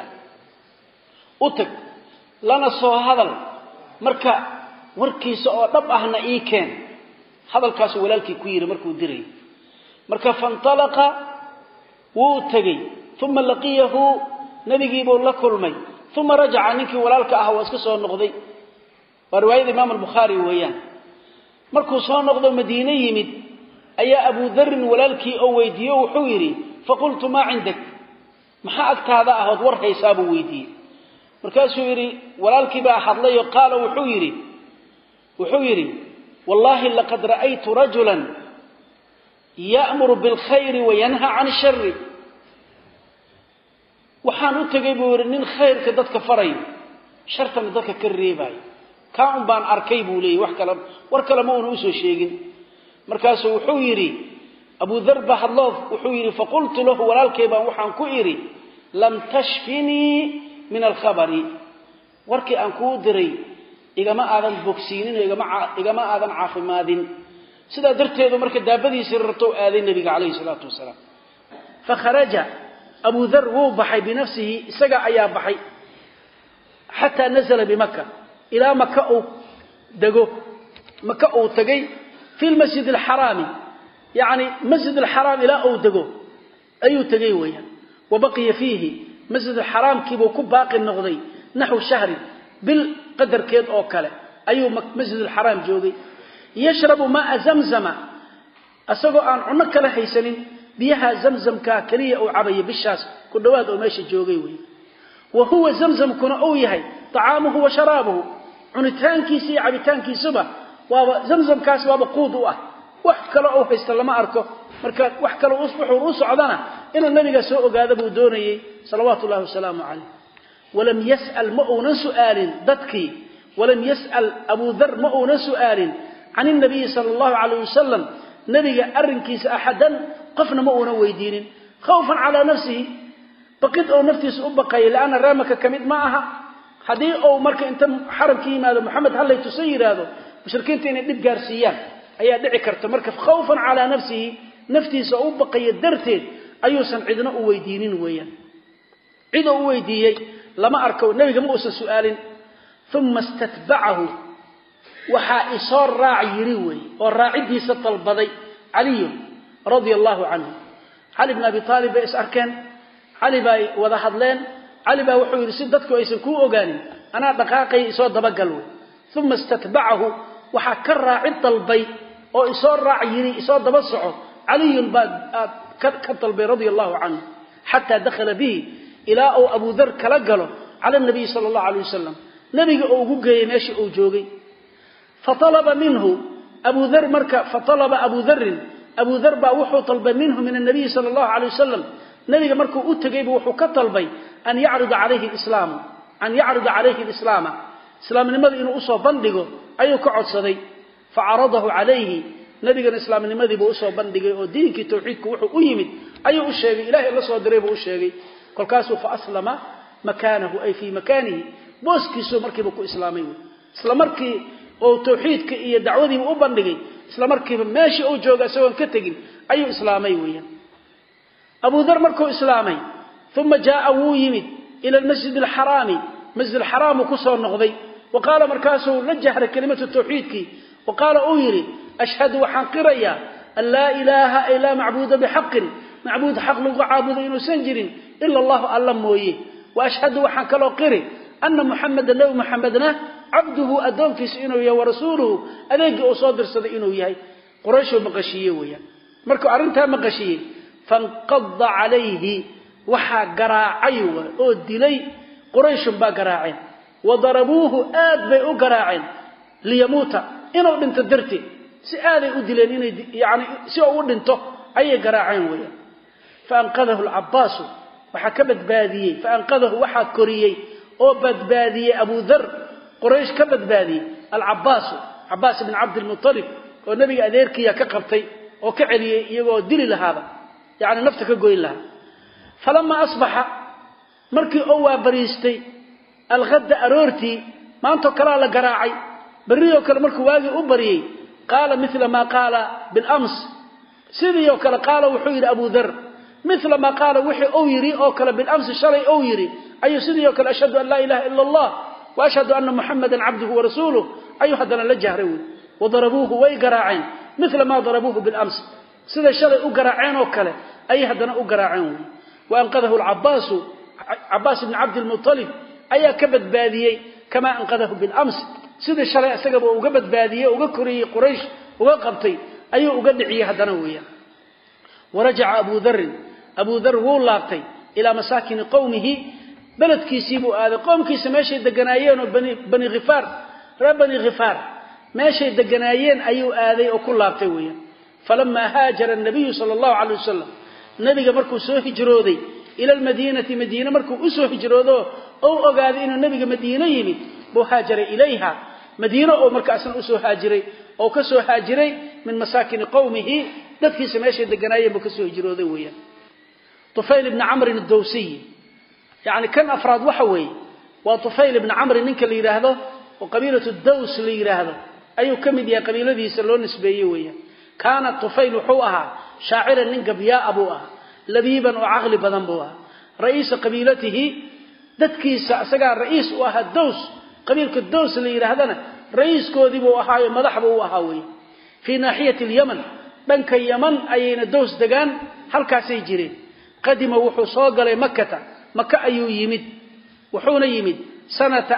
أتك لنا صو هذا مركا warkiisa oo dhab ahna ii keen hadalkaas walaalkii ku yiri markuu diray marka fantalaqa wuu tagay thumma laqiyahu nabigiibu la kulmay thumma raja'a ninkii walaalka ah waa iska soo noqday riwaayada Imam al-Bukhari weeyaan markuu soo noqdo Madiina yimid ayaa Abu Dharr walaalkii oo weydiiyay wuxuu yiri faqultu ma cindak maxaa agtaada ah war haysaabo weydiiyay markaasuu yiri walaalkii baa hadlay oo qaal wuxuu yiri وحويري والله لقد رأيت رجلا يأمر بالخير وينهى عن الشر وحانو تجيبوا رنين خير كدتك فري شرطا ذاك كريباي كان بان أركيبوا لي وحكلا ما ونوسو شيئين مركاسو وحويري أبو ذر الله وحويري فقلت له ولا الكيبا وحان كويري لم تشفني من الخبر وركي أنكو دري igama aadan bogsiinin igama aadan caafimaadin sida darteedu marka daabadiisa rarto aaday nabiga kaleey salaatu wasalaam fa kharaja abu dhar wuu baxay binafsihi isaga ayaa baxay hatta nazala bi makkah ila makkah oo dago makkah oo tagay fi masjid al-haram yani masjid al-haram ila oo dago ayuu tagay weeyaan wabaqiya fihi masjid al-haram kiibo ku baaqi noqday naxu shahri بالقدر كيد أو كله أيو مسجد الحرام جودي يشرب ماء زمزم أسقوا عن عنك له حيسنين بيها زمزم كاكلية أو عبية بالشاس كل واحد أو ماشي جوجي وهو زمزم كنا أويه طعامه وشرابه عنتان كيسي عبيتان كيسبه وزمزم كاس وبقوده وحكله أو حيستلم أركه مركات وحكله أصبح ورؤوس عضنا إن النبي سوء هذا بدونه صلوات الله وسلامه عليه ولم يسأل مؤون سؤال ضدكي ولم يسأل أبو ذر مؤون سؤال عن النبي صلى الله عليه وسلم نبي أرنكيس أحدا قفنا مؤون ويدين خوفا على نفسه بقيت أو نفتي سأبقى لأن رامك كمد معها حدي أو مرك أنت حرم كيما هذا محمد هل يتصير هذا مشركين تين دب جارسيان أي دعي كرت مركب خوفا على نفسه نفتي سأبقى يدرتين أيوسا عدنا ويدينين ويان عدنا ويديي لما أركوا النبي موسى سؤال ثم استتبعه وحائصار راعي روي والراعي دي ست البضي علي رضي الله عنه علي بن أبي طالب بإس أركان علي باي وضحض لين علي باي وحوي رسدتك ويسنكو أغاني أنا دقاقي إسود دبقلوي ثم استتبعه وحكر راعي البي وإصار راعي إسود دبصعه علي كالطلبي رضي الله عنه حتى دخل به إلى أبو ذر كلقله على النبي صلى الله عليه وسلم نبي أو جوجي ماشي أو جوجي فطلب منه أبو ذر مركا فطلب أبو ذر بوحو طلب منه من النبي صلى الله عليه وسلم نبي مركو أتجيب وحو كطلبي أن يعرض عليه الإسلام islaamnimada inuu soo bandhigo ayuu ka codsaday fa'aradahu alayhi nabiga islaamnimadii buu soo bandhigay oo diinkii tawxiidku wuxuu u yimid ayuu u sheegay ilaahay la soo diray buu u sheegay kolkaasuu fa aslama makanahu ay fi makanihi booskiisu markii buu ku islaamay isla markii oo tawxiidka iyo dacwadii u bandhigay isla markiiba meeshii uu jooga isagoon ka tagin ayuu islaamay weeyaan Abu Dharr markuu islaamay thumma jaa wuu yimid ila al-masjid al-haram masjid al-haram ku soo noqday وقال مركاسه لجهر كلمة التوحيد وقال أويري أشهد وحنقريا أن لا إله إلا معبود بحق معبود حق وعابد إنه سنجر إلا الله أعلم مويه وأشهد وحنقل قري أن محمد لو محمدنا عبده أدون في سئنه ورسوله أليق أصادر صدئنه يهي قريش مقشيه ويا مركو أرنتها مقشيه فانقض عليه وحا قراعي ودلي قريش با قراعين وضربوه بي قراعين ليموت إنه دنت درتي سآلي أدلين يعني سوى دنته أي قراعين ويا فأنقذه العباس وحكبت باديه فأنقذه وحا كوريي وبد باديه أبو ذر قريش كبت باديه عباس بن عبد المطلب والنبي أديركي كقبتي وكعلي يقول دلي لهذا يعني نفتك قوي لها فلما أصبح مركي أوى بريستي الغد أرورتي ما أنتو كلا لقراعي بريو كلا مركو واقي أبريي قال مثل ما قال بالأمس سيديو كلا قال وحير أبو ذر مثل ما قال وحي أويري أو كلا بالأمس شري أويري أي سيديو كلا أشهد أن لا إله إلا الله وأشهد أن محمدا عبده ورسوله أي حدنا لجهرون وضربوه ويقراعين مثل ما ضربوه بالأمس سيدي شري أقراعين أو كلا أي حدنا أقراعين وأنقذه عباس بن عبد المطلب أي كبد بادية كما أنقذه بالأمس سيد الشرع سقب وقبد بادية وقكري قريش وقبطي أي وقدعي هدنوية ورجع أبو ذر ولاقتي إلى مساكن قومه بلد كيسيبوا هذا قوم كيس ماشي دقنايين بني غفار ماشي دقنايين أي آذي وكل لاقتوية فلما هاجر النبي صلى الله عليه وسلم النبي مركو سوه جرودي إلى مدينة مركو أسوه جرودو أو أقاد إنه النبي مدينة يمي بهاجر إليها مدينة أو مركز أسوه هاجري أو كسوه هاجري من مساكن قومه ذاتك سماشي دقنايا بكسوه جرودويا طفيل بن عمرو الدوسي يعني كان أفراد وحوي وطفيل بن عمرو ننك اللي يراهده وقبيلة الدوس اللي يراهده أيو كمد يا قبيلة دي يسلون نسبيويا كانت طفيل حوها شاعرا ننك بيا أبوها لبيبا وعغلبا ذنبها رئيس قبيلته dadkiisa asaga ra'iis u ahaa Daws qabiilka Daws la yiraahdana ra'iiskoodii buu ahaa madaxba uu ahaa way fi naahiyati al-Yaman dhanka Yaman ayayna Daws degan halkaas ay jireen qadima wuxuu soo galay Makka ayuu yimid wuxuuna yimid sanata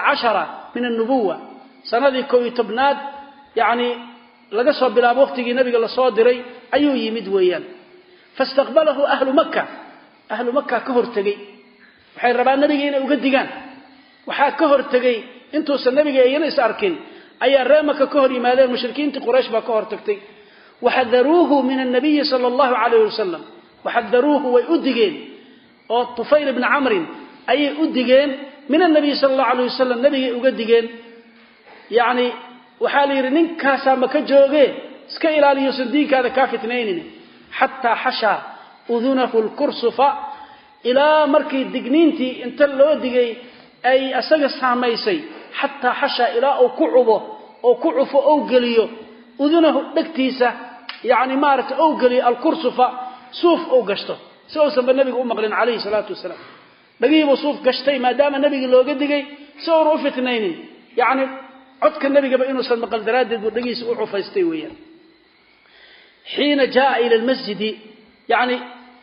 11 min an-nubuwwa sanadii 12aad yani laga soo bilaabo waqtigii nabiga la soo diray ayuu yimid weeyaan fastaqbalahu ahlu Makka ka hortagay waxay rabaan nabiga inay uga digaan waxa ka hortagay intuusan nabiga ayna is arkin ayaa reemaka ka hor yimaadeen mushrikiinta quraysh ba ka hortagtay waxadaruuhu min an-nabiy sallallahu alayhi wasallam waxadaruuhu way udigeen oo Tufayl ibn Amr ay udigeen min an-nabiy sallallahu alayhi wasallam nabiga uga digeen yaani waxa la yiri ninkaas ma ka jooge iska ilaaliyo sandiinkaada ka fitneenin hatta hasha udunahu al-kursufa إلى مركي دقنينتي انت لو دقي أي أساق ساميسي حتى حشى إلى أو كعفه أو قليه أذنه دكتيسة يعني مارت أو قلي الكرسفة صوف أو قشته سوى بالنبي أمغلين عليه الصلاة والسلام نبيه صوف قشتي ما دام النبي لو قد دقي سوى رؤفة اثنين يعني عدك النبي بإنه سنمقل درادد ودقي سوحه فاستيويا حين جاء إلى المسجد يعني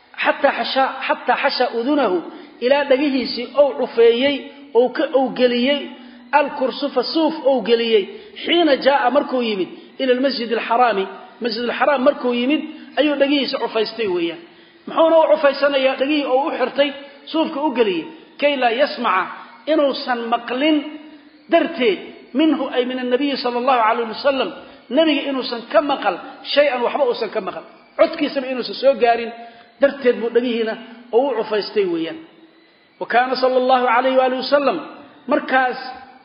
حتى حشى أذنه إلى دقيهيسي أو عفيي أو قليي الكرسف صوف أو قليي حين جاء مركو يمد إلى المسجد الحرام مركو يمد أيو دقيهيسي عفيستيويا محونا أو عفيسانا يا دقيه أو أحرتي صوفك أو قليي كي لا يسمع إنه سنمقلن درتي منه أي من النبي صلى الله عليه وسلم نبي إنه سنكمقل شيئا وحبه سنكمقل عدكي سمع إنه سنسوقارين درتد بدغيهنا او عفاystay weeyaan وكان صلى الله عليه واله وسلم markaas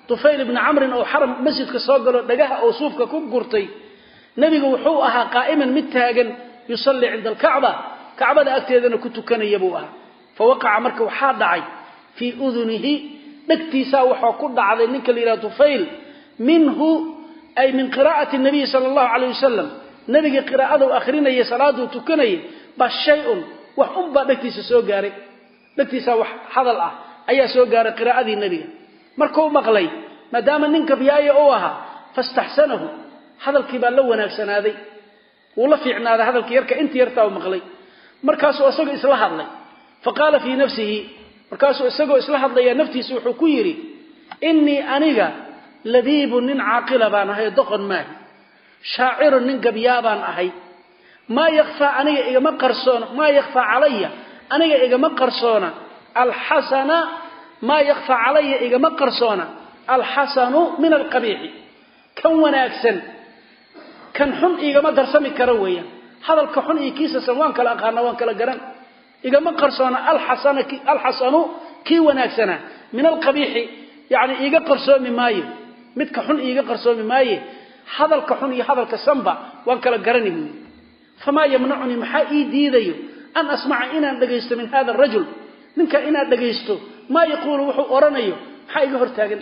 طفيل بن عمرو أو حرم مسجد كسوقله دجاها أو صوف ككوب قرطي نبي وحوها قائما متهاجا يصلي عند الكعبة كعبة أكتر أنا كنت كان يبوها فوقع مركب حاضعي في أذنه نكتيسا وحكود على إنك إلى طفيل منه أي من قراءة النبي صلى الله عليه وسلم نبي قراءته آخرين يسراده تكني بالشيء وحب نكتيسا سوجاري نكتيسا وحضل أي سوجاري قراءة النبي مركو مغلي ما دام إنك بياي أوها فاستحسنه هذا الكبال لو نفسنا هذه والله في عنا هذا الكيرك أنت يرتاو مغلي مركاسو أسوق إصلاح الله فقال في نفسه مركاسو أسوق إصلاح الله يا نفتي سوح كويري إني أنيجا لذيب من عاقل بان هي دقن ماهي شاعر من قبيابان أهي ما يخفى أنيجا إيجا ما قرصون ما يخفى علي أنيجا إيجا ما قرصون الحسن ما يخفى علي إيجا ما قرصون الحسن من القبيح كون أكسن كان حن إيجا ما درسمي كرويا هذا الكحن إيكيس سوان كلا أقارنا وان كلا جران إيجا ما قرصون الحسن كي ونأكسنا من القبيح يعني إيجا قرصون من ماي مت كحن إيجا قرصون من ماي هذا الكحن هذا الكسنبا وان كلا جراني فما يمنعني محائي ديديو أن أسمع إنا دقيست من هذا الرجل منك إنا دقيسته ما يقول وحو أرانيو محائي هرتاجن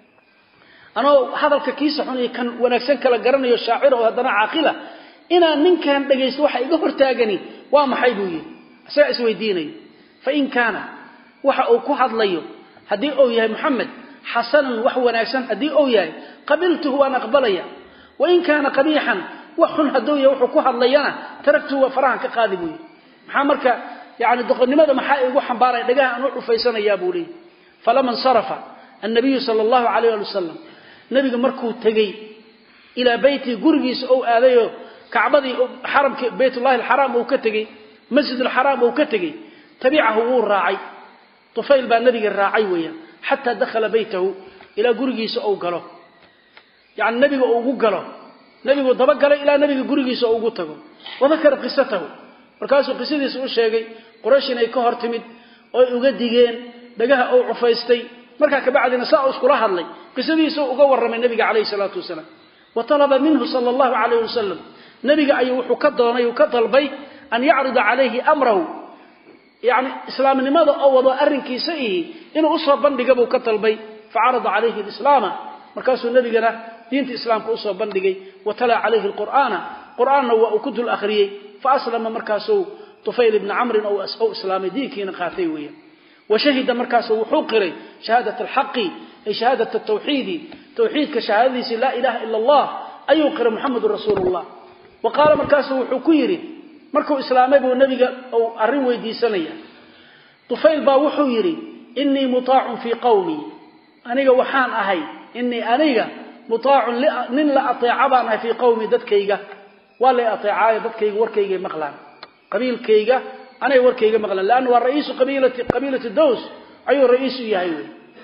أنا هذا الكيس حني كان ونكسن كلا جرانيو شاعر وهذا عاقلة إنا نكان دقيست وحي هرتاجني ومحيبوي أساس ويديني فإن كان وحو كحض ليو هدي أو يا محمد حسنا وحو ونكسن هدي أو يا قبلته وأنا قبليا وإن كان قبيحا وحن هدويا وحو كحض لينا تركته وفرحا كقاذبوي محمرك يعني دخل لماذا محائي وحن باري دقاها نوع فيسنا يا بولي فلما انصرف النبي صلى الله عليه وسلم نبي مركو تجي إلى بيتي قرقيس أو آذيه كعبدي حرم بيت الله الحرام أو كتجي مسجد الحرام أو كتجي تبعه هو الراعي طفيل بان نبي الراعي ويا حتى دخل بيته إلى قرقيس أو قاله يعني النبي أو قاله نبي ضبق إلى نبي قرقيس أو قتله وذكر قصته markaasuu qisadiisa u sheegay quraysh inay ka hortimid oo uga digeen dagaha oo cufaystay marka ka bacdina saa isku la hadlay qisadiisa uga waramay nabiga kaleey salaatu wasalaam wa talaba minhu sallallahu alayhi wasallam nabiga ayuu wuxuu ka doonay oo ka dalbay an ya'rida alayhi amrahu yani islaamnimada oo wada arinkiisa inuu soo bandhigo buu ka dalbay fa'arada alayhi alislaama markaasuu nabigana diinta islaamka u soo bandhigay wa tala alayhi alqur'aana wa ukudul akhriyay فأسلم مركاسو طفيل بن عمرو أو إسلام ديكين قاتيويا وشهد مركاسو وحقري شهادة الحق أي شهادة التوحيد توحيد كشهادة لا إله إلا الله أي يقر محمد رسول الله وقال مركاسو وحكيري مركو إسلامي بو النبي أو الرنوي دي سنية طفيل با وحيري إني مطاع في قومي أنيقا وحان أهي أنيقا مطاع من لا أطيع عبانا في قومي ددكيقا ولا أطيعاي ضدكيغ وركيغ مقلان قبيلكيغا أنا وركيغ مقلان لأنه الرئيس قبيلة الدوس أي الرئيس يهيوي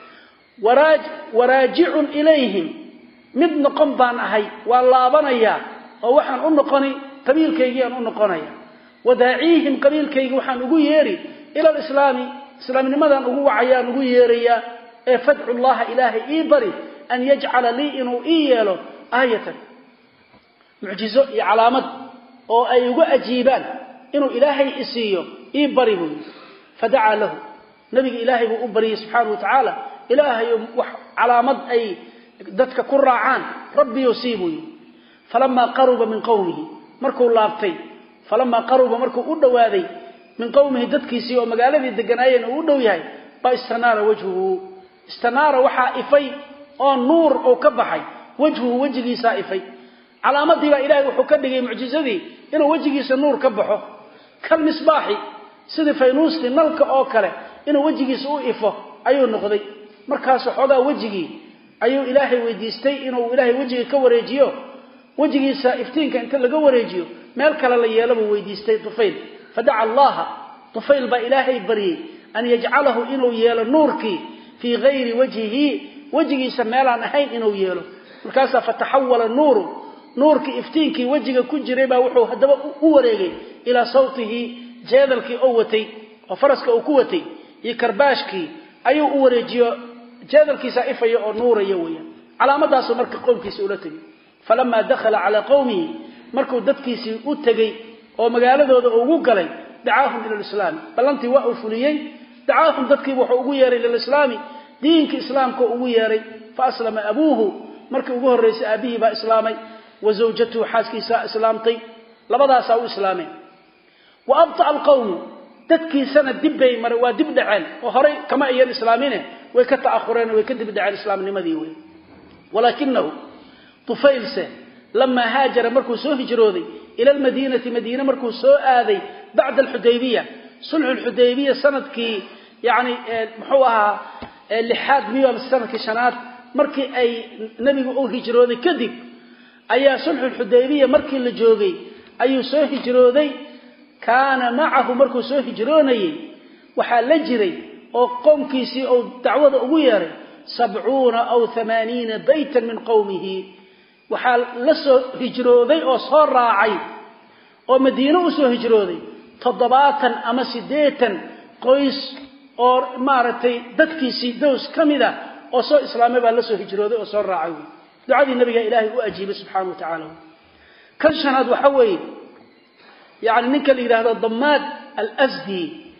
وراجع إليهم مدن قنبان أهي والله بنيا ووحن أنقني قبيلكيغ أنقنيا وداعيهم قبيلكيغ وحن أقول يري إلى الإسلام لماذا أقول عيان أقول يريا فادعوا الله إلهي إيبري أن يجعل لي إنه إياله آية معجزة علامات أو أيوة أجيبان إنه إلهي إسيه إبريه فدعا له نبي إلهي وأبريه سبحانه وتعالى إلهي علامات أي دتك كرعان ربي يصيبه فلما قرب من قومه مركو اللابتي فلما قرب مركو أدوادي من قومه دتك يسيه ومقالذي الدقنايين أدوياي فاستنار وجهه استنار وحائفي أو نور أو كبحي وجهه وجهي سائفي علامتي با إلهي وحو كدغي معجزتي inuu wajigiisa nuur ka baxo kal misbaaxi sida faynuusti nalka oo kale inuu wajigiisa u ifo ayuu noqday markaas xogaa wajigi ayuu ilaahay weydiistay inuu ilaahay wajiga ka wareejiyo wajigiisa iftiinka inta laga wareejiyo meel kale la yeelaba weydiistay Tufayl fadaa Allah Tufayl ba ilaahay bari an yaj'alahu inuu yeelo nuurki fi ghayri wajhihi wajigiisa meel aan ahayn inuu yeelo markaas fatahawala nuuru nuurki iftiinki wajiga ku jiray baa wuxuu hadaba u wareegay ila sawtihi jeedalki oo watay oo faraska uu ku watay iyo karbaashki ayuu u wareejiyo jeedalkiisa ifaya oo nuuraya weeyaan calaamadaas marka qoomkiisa ula tagay falama dakhala ala qawmihi markuu dadkiisii u tagay oo magaaladooda ugu galay dacaahum ila islaam balantii waa uu fuliyay dacaahum dadkii wuxuu ugu yeeray ila islaami diinka islaamka ugu yeeray fa aslama abuhu markii ugu horeysay aabihi baa islaamay wa zawjatu xaaskiisa islaamtay labadaas uu islaamay wa abta alqawm dadkii sana dibay mar waa dib dhaceen oo hore kama ayeen islaamine way ka ta'akhureen way ka dib dhaceen islaamnimadii way walakinahu tufaylse lama haajara markuu soo hijrooday ila almadinati madina markuu soo aaday bacda alhudaybiyah sulh alhudaybiyah sanadkii yani muxuu ahaa lixaad miyo sanadkii shanaad markii ay nabigu uu hijrooday kadib ayaa sulh alhudaybiyah markii la joogay ayuu soo hijrooday kaana macahu markuu soo hijroonayay waxa la jiray oo qoomkiisii oo dacwada ugu yeeray 70 aw 80 baytan min qawmihi waxa la soo hijrooday oo soo raacay oo madiina u soo hijrooday 70 ama 80 qoys oo maartay dadkiisii doos kamida oo soo islaamay baa la soo hijrooday oo soo raacay ducadii nabiga ilaahay u ajiibay subhanahu wa ta'ala kan shanaad waxa weeye يعني نك اللي يراهdo ضماد الأزدي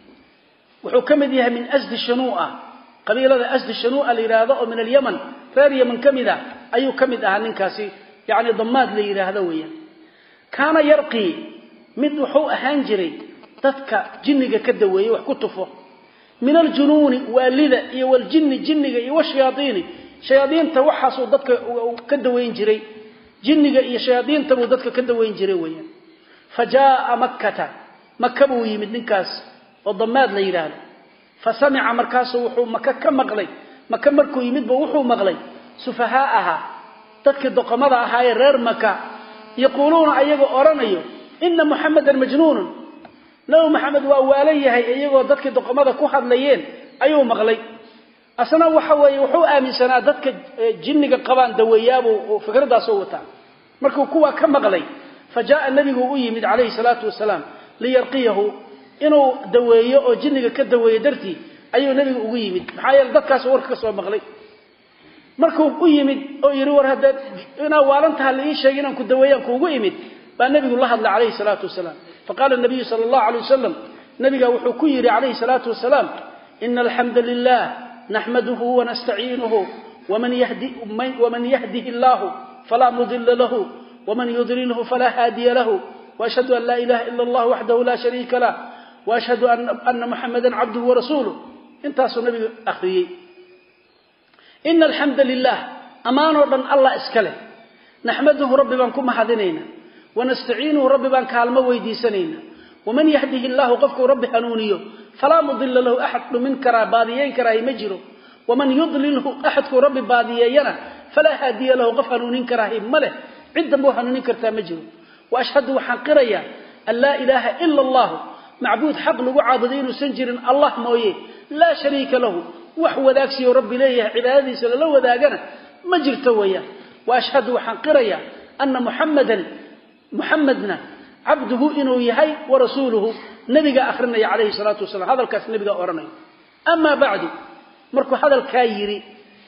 وحو كمد يها من أزد الشنوءة قبيلة أزد الشنوءة اللي يراهdo من اليمن غير يمن كمدة أيو كمدة ننكاسي يعني ضماد اللي يراهdo ويا كان يرقي من وحو أهانجري تدك جنك كدوي وحكتفه من الجنون واللذة والجن جنك والشياطين شياطين توحصوا تدك كدوين جري جنك شياطين تبو تدك كدوين جري ويا فجاء مكة ويمد نكاس والضماد ليران فسمع مركاس وحو مكة كمغلي مكة مركو يمد بوحو مغلي سفهاءها تذكر قمضة هاي رير مكة يقولون أيغو أورانيو إن محمد مجنون لو محمد وأوليه أيغو تذكر قمضة كوحد ليين أيو مغلي أصلا وحو آمن سنة تذكر جنك قبان دوياب وفكر دا صوتا مركو كوا كمغلي فجاء النبي يمد عليه الصلاة والسلام ليرقيه إنه دويه أو جنك كدويه درتي أيه النبي يمد محايل ذكاس وركس ومغلي مركو يمد أو يرور هذا أنا وارنتها لإيش شيء أنا كدويه كو يمد فالنبي الله عليه الصلاة والسلام فقال النبي صلى الله عليه وسلم نبي وحكير عليه الصلاة والسلام إن الحمد لله نحمده ونستعينه ومن يهده الله فلا مضل له ومن يضلله فلا هادي له وأشهد أن لا إله إلا الله وحده لا شريك له وأشهد أن محمدا عبده ورسوله انتهى النبي أخي إن الحمد لله أمان ربنا الله إسكاله نحمده رب بانكم حدنينا ونستعينه رب بانك علم ويدي سنينا ومن يهده الله قفك رب حنونيه فلا مضل له أحد من كراباديين كراهي مجره ومن يضلله أحد رب باديين فلا هادي له قف حنونين كراهي مله عدة موحنونين كرتا مجره وأشهد وحنقريا أن لا إله إلا الله معبود حق لغو عابدين وسنجر الله مويه لا شريك له وحو ذاكسي رب ليه عبادي سلالو ذاقنا مجرته وياه وأشهد وحنقريا أن محمدنا عبده إنه يهي ورسوله نبي آخرنا عليه الصلاة والسلام هذا الكاس نبي أورنا أما بعد مركو هذا الكايري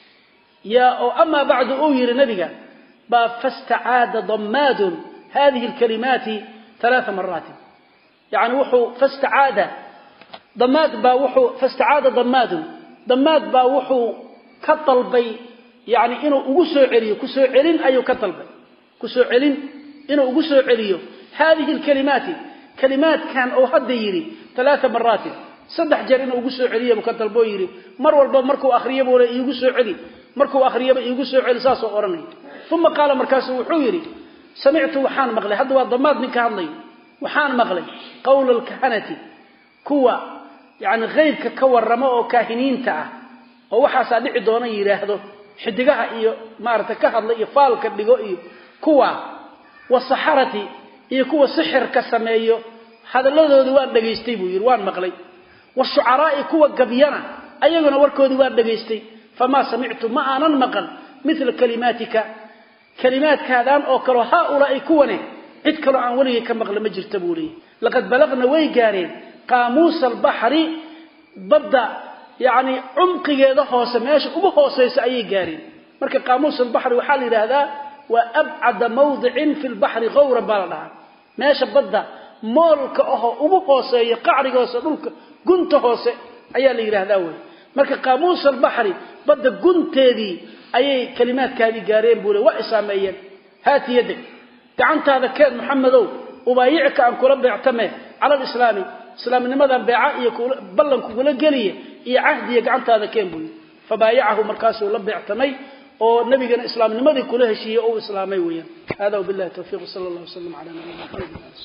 أما بعد أوير نبي فاستعاد ضماد هذه الكلمات 3 مرات يعني وحو فاستعاد ضماد فاستعاد ضماد وحو كطلبي يعني إنه أقصو عليه كسو علين أيو كطلبي كسو علين إنه أقصو عليه هذه الكلمات كلمات كان أو حد يري 3 مرات صدح جر إنه أقصو عليه مكطلبو يري والبا مركو أخريه ولا يقصو عليه مركو أخريه يقصو عليه ساسو أورني ثم قال مركاسه وحويري سمعت وحان مغلي هذا هو ضماد من كهضي وحان مغلي قول الكهنة كوا يعني غير ككور رماء كاهنين تاع أو وحاسا دعي دونا يراهدو حدقها إيو مارتا كهضي إفال كدقو إيو كوا والصحرة إيو كوا سحر كسمايو هذا اللو دوان دقيستيبو يروان مغلي والشعراء كوا قبيانا أيضا وركو دوان دقيستي فما سمعت ما أنا مقل مثل كلماتك كلمات كادان أو كرو هؤلاء كونه اتكلوا عن وليه كمغل مجر تبولي لقد بلغنا ويقارين قاموس البحر ببدأ يعني عمقيده hoose meesha ugu hooseysa ayay gaareen marka qaamuus al-bahr waxa la yiraahdaa wa ab'ad mawdicin fi al-bahr ghawra balada meesha badda moolka oo ugu hooseeyo qacrigoose dhulka gunta hoose ayaa la yiraahdaa way marka qaamuus al-bahr badda gunteedii ayay kalimaadkaadi gaareen buule waa isaameeyeen haati yadak gacantaada keen maxamedow ubaayicka aan kula beectame ala islaami islaamnimadan beeca iyo ballanku kula galiye iyo ahdiga gacantaada keen buule fabaayahu markaas uu la beectamay oo nabigana islaamnimadii kula heshiiyay oo islaamay weeyaan hada billahi tawfiiq sallallahu alayhi wa sallam ala nabiyina